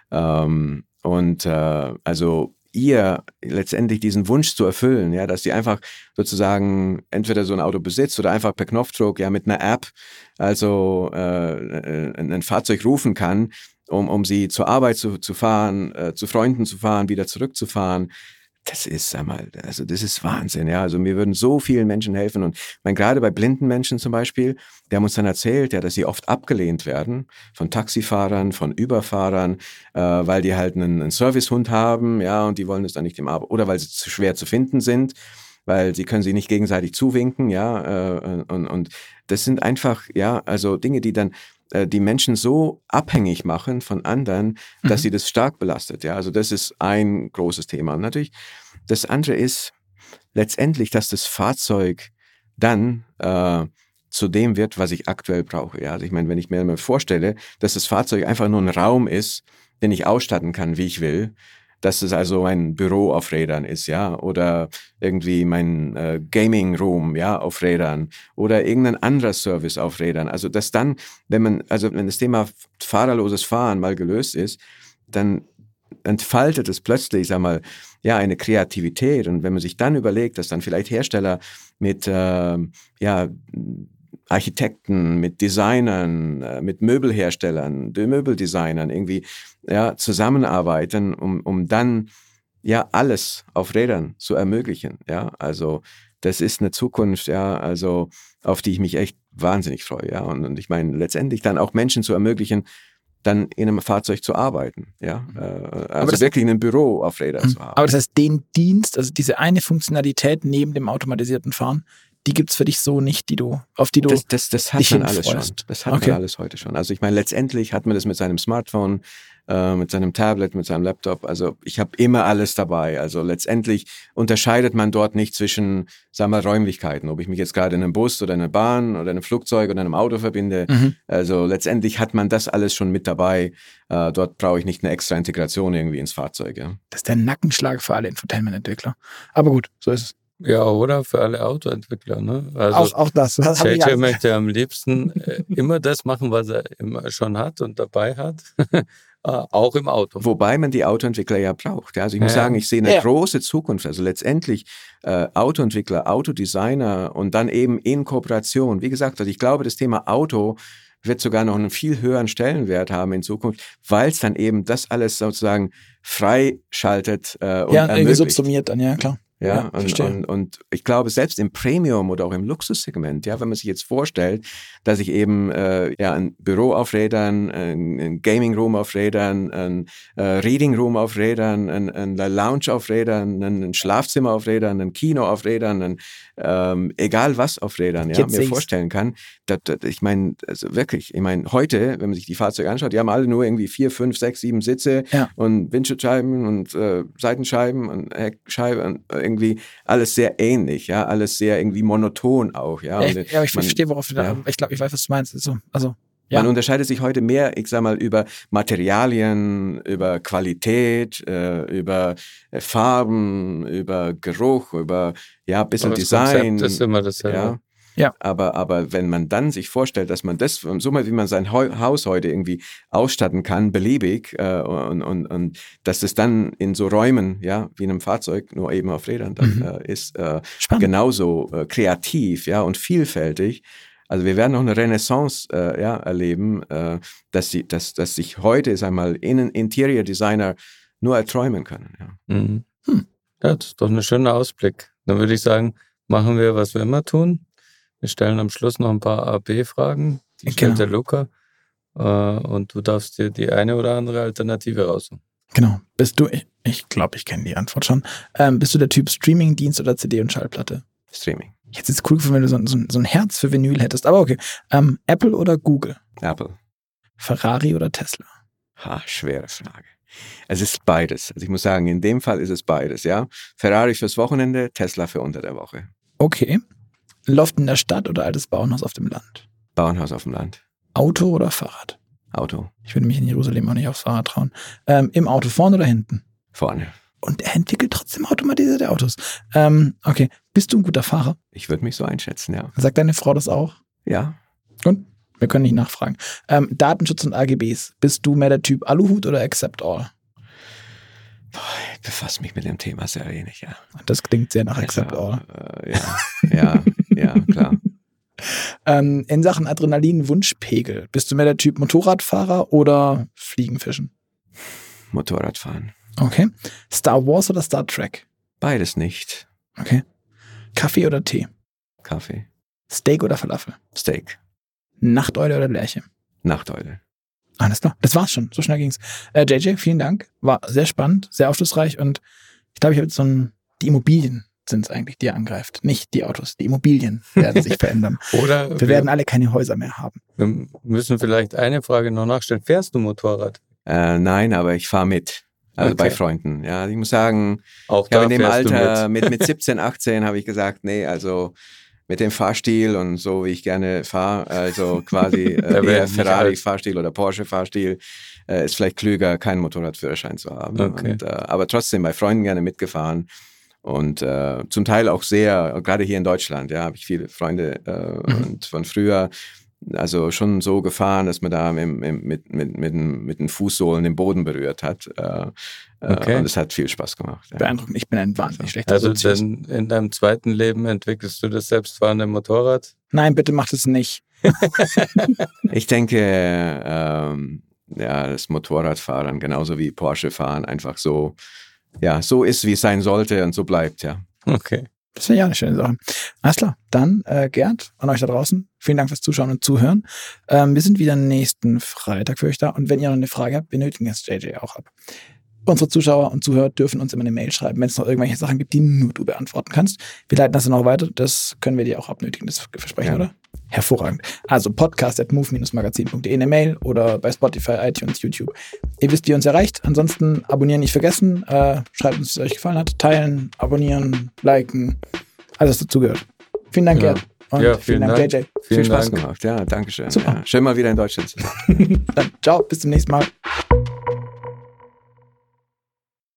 Also ihr letztendlich diesen Wunsch zu erfüllen, dass sie einfach sozusagen entweder so ein Auto besitzt oder einfach per Knopfdruck mit einer App also ein Fahrzeug rufen kann, um sie zur Arbeit zu fahren, zu Freunden zu fahren, wieder zurückzufahren. Das ist das ist Wahnsinn, Also mir würden so vielen Menschen helfen und gerade bei blinden Menschen zum Beispiel, die haben uns dann erzählt, dass sie oft abgelehnt werden von Taxifahrern, von Überfahrern, weil die halt einen Servicehund haben, und die wollen es dann nicht im Arbeit, oder weil sie zu schwer zu finden sind, weil sie können sich nicht gegenseitig zuwinken, und das sind einfach, also Dinge, die dann die Menschen so abhängig machen von anderen, dass sie das stark belastet. Also das ist ein großes Thema. Und natürlich, das andere ist letztendlich, dass das Fahrzeug dann zu dem wird, was ich aktuell brauche. Also ich meine, wenn ich mir mal vorstelle, dass das Fahrzeug einfach nur ein Raum ist, den ich ausstatten kann, wie ich will, dass es also ein Büro auf Rädern ist, oder irgendwie mein Gaming Room, auf Rädern oder irgendein anderer Service auf Rädern. Also dass dann, wenn das Thema fahrerloses Fahren mal gelöst ist, dann entfaltet es plötzlich, eine Kreativität. Und wenn man sich dann überlegt, dass dann vielleicht Hersteller mit Architekten, mit Designern, mit Möbelherstellern, Möbeldesignern irgendwie zusammenarbeiten, um dann alles auf Rädern zu ermöglichen. Also das ist eine Zukunft, also auf die ich mich echt wahnsinnig freue. Und ich meine, letztendlich dann auch Menschen zu ermöglichen, dann in einem Fahrzeug zu arbeiten, also wirklich in einem Büro auf Rädern zu haben. Aber das heißt, den Dienst, also diese eine Funktionalität neben dem automatisierten Fahren, die gibt's für dich so nicht, auf die du das hat man alles schon. Das hat man alles heute schon. Also ich meine, letztendlich hat man das mit seinem Smartphone, mit seinem Tablet, mit seinem Laptop. Also ich habe immer alles dabei. Also letztendlich unterscheidet man dort nicht zwischen, Räumlichkeiten, ob ich mich jetzt gerade in einem Bus oder in einer Bahn oder in einem Flugzeug oder in einem Auto verbinde. Also letztendlich hat man das alles schon mit dabei. Dort brauche ich nicht eine extra Integration irgendwie ins Fahrzeug. Das ist der Nackenschlag für alle Infotainment-Entwickler. Aber gut, so ist es. Ja, oder für alle Autoentwickler, ne? Also auch das. JJ möchte am liebsten immer das machen, was er immer schon hat und dabei hat. Auch im Auto. Wobei man die Autoentwickler braucht. Also ich muss sagen, ich sehe eine große Zukunft. Also letztendlich Autoentwickler, Autodesigner und dann eben in Kooperation. Wie gesagt, also ich glaube, das Thema Auto wird sogar noch einen viel höheren Stellenwert haben in Zukunft, weil es dann eben das alles sozusagen freischaltet und ermöglicht. Irgendwie subsumiert dann, klar. Ja, und ich glaube, selbst im Premium oder auch im Luxussegment, ja, wenn man sich jetzt vorstellt, dass ich eben ein Büro auf Rädern, ein Gaming Room auf Rädern, ein Reading Room auf Rädern, ein Lounge auf Rädern, ein Schlafzimmer auf Rädern, ein Kino auf Rädern, egal was auf Rädern, ja, mir vorstellen kann. Ich meine, also wirklich, heute, wenn man sich die Fahrzeuge anschaut, die haben alle nur irgendwie 4, 5, 6, 7 Sitze und Windschutzscheiben und Seitenscheiben und Heckscheibe und irgendwie alles sehr ähnlich, ja, alles sehr irgendwie monoton auch, ja. Ich verstehe, worauf du da, ich glaube, ich weiß, was du meinst. Man unterscheidet sich heute mehr, ich sag mal, über Materialien, über Qualität, über Farben, über Geruch, über, ein bisschen Design. Das ist immer dasselbe. Ja. Aber wenn man dann sich vorstellt, dass man das, so mal wie man sein Haus heute irgendwie ausstatten kann, beliebig, und dass es dann in so Räumen, ja, wie in einem Fahrzeug, nur eben auf Rädern dann ist, genauso kreativ, ja, und vielfältig. Also wir werden noch eine Renaissance erleben, dass sich heute, sag mal, Interior Designer nur erträumen können. Ja. Mhm. Ja, das ist doch ein schöner Ausblick. Dann würde ich sagen, machen wir, was wir immer tun. Wir stellen am Schluss noch ein paar A-B-Fragen. Die stellt der Luca. Und du darfst dir die eine oder andere Alternative raussuchen. Genau. Bist du, ich glaube, ich kenne die Antwort schon. Bist du der Typ Streaming-Dienst oder CD und Schallplatte? Streaming. Ich hätte es cool gefunden, wenn du so ein Herz für Vinyl hättest. Aber okay. Apple oder Google? Apple. Ferrari oder Tesla? Schwere Frage. Es ist beides. Also ich muss sagen, in dem Fall ist es beides, ja. Ferrari fürs Wochenende, Tesla für unter der Woche. Okay. Loft in der Stadt oder altes Bauernhaus auf dem Land? Bauernhaus auf dem Land. Auto oder Fahrrad? Auto. Ich würde mich in Jerusalem auch nicht aufs Fahrrad trauen. Im Auto vorne oder hinten? Vorne. Und er entwickelt trotzdem automatisierte Autos. Okay. Bist du ein guter Fahrer? Ich würde mich so einschätzen, ja. Sagt deine Frau das auch? Ja. Gut. Wir können nicht nachfragen. Datenschutz und AGBs. Bist du mehr der Typ Aluhut oder Accept All? Ich befasse mich mit dem Thema sehr wenig, ja. Das klingt sehr nach Accept All. Ja, klar. In Sachen Adrenalin-Wunschpegel. Bist du mehr der Typ Motorradfahrer oder Fliegenfischen? Motorradfahren. Okay. Star Wars oder Star Trek? Beides nicht. Okay. Kaffee oder Tee? Kaffee. Steak oder Falafel? Steak. Nachteule oder Lerche? Nachteule. Alles klar. Das war's schon. So schnell ging's. JJ, vielen Dank. War sehr spannend, sehr aufschlussreich und ich glaube, ich habe jetzt die Immobilien sind es eigentlich, die er angreift. Nicht die Autos. Die Immobilien werden sich verändern. Oder wir werden alle keine Häuser mehr haben. Wir müssen vielleicht eine Frage noch nachstellen. Fährst du Motorrad? Nein, aber ich fahre mit. Also bei Freunden. Ja, ich muss sagen, auch in dem Alter mit 17, 18 habe ich gesagt, nee, also mit dem Fahrstil und so, wie ich gerne fahre, also quasi eher Ferrari-Fahrstil oder Porsche-Fahrstil, ist vielleicht klüger, keinen Motorradführerschein zu haben. Okay. Aber trotzdem bei Freunden gerne mitgefahren und zum Teil auch sehr, gerade hier in Deutschland, ja, habe ich viele Freunde und von früher, also schon so gefahren, dass man da mit den Fußsohlen den Boden berührt hat. Okay. Und es hat viel Spaß gemacht. Ja. Beeindruckend. Ich bin ein wahnsinnig schlechter Also denn in deinem zweiten Leben entwickelst du das selbstfahrende Motorrad? Nein, bitte mach das nicht. Ich denke, das Motorradfahren genauso wie Porsche fahren einfach so ist, wie es sein sollte und so bleibt, ja. Okay. Das wäre ja eine schöne Sache. Alles klar, dann Gerd, an euch da draußen, vielen Dank fürs Zuschauen und Zuhören. Wir sind wieder nächsten Freitag für euch da und wenn ihr noch eine Frage habt, wir nötigen jetzt JJ auch ab. Unsere Zuschauer und Zuhörer dürfen uns immer eine Mail schreiben, wenn es noch irgendwelche Sachen gibt, die nur du beantworten kannst. Wir leiten das dann auch weiter, das können wir dir auch abnötigen, das Versprechen, oder? Hervorragend. Also podcast@move-magazin.de eine Mail oder bei Spotify, iTunes, YouTube. Ihr wisst, wie ihr uns erreicht. Ansonsten abonnieren nicht vergessen. Schreibt uns, wie es euch gefallen hat. Teilen, abonnieren, liken. Alles, was dazugehört. Vielen Dank, Gerd. Und vielen Dank, JJ. Viel Spaß gemacht. Ja, danke schön. Super. Ja, schön mal wieder in Deutschland zu sein. Dann ciao, bis zum nächsten Mal.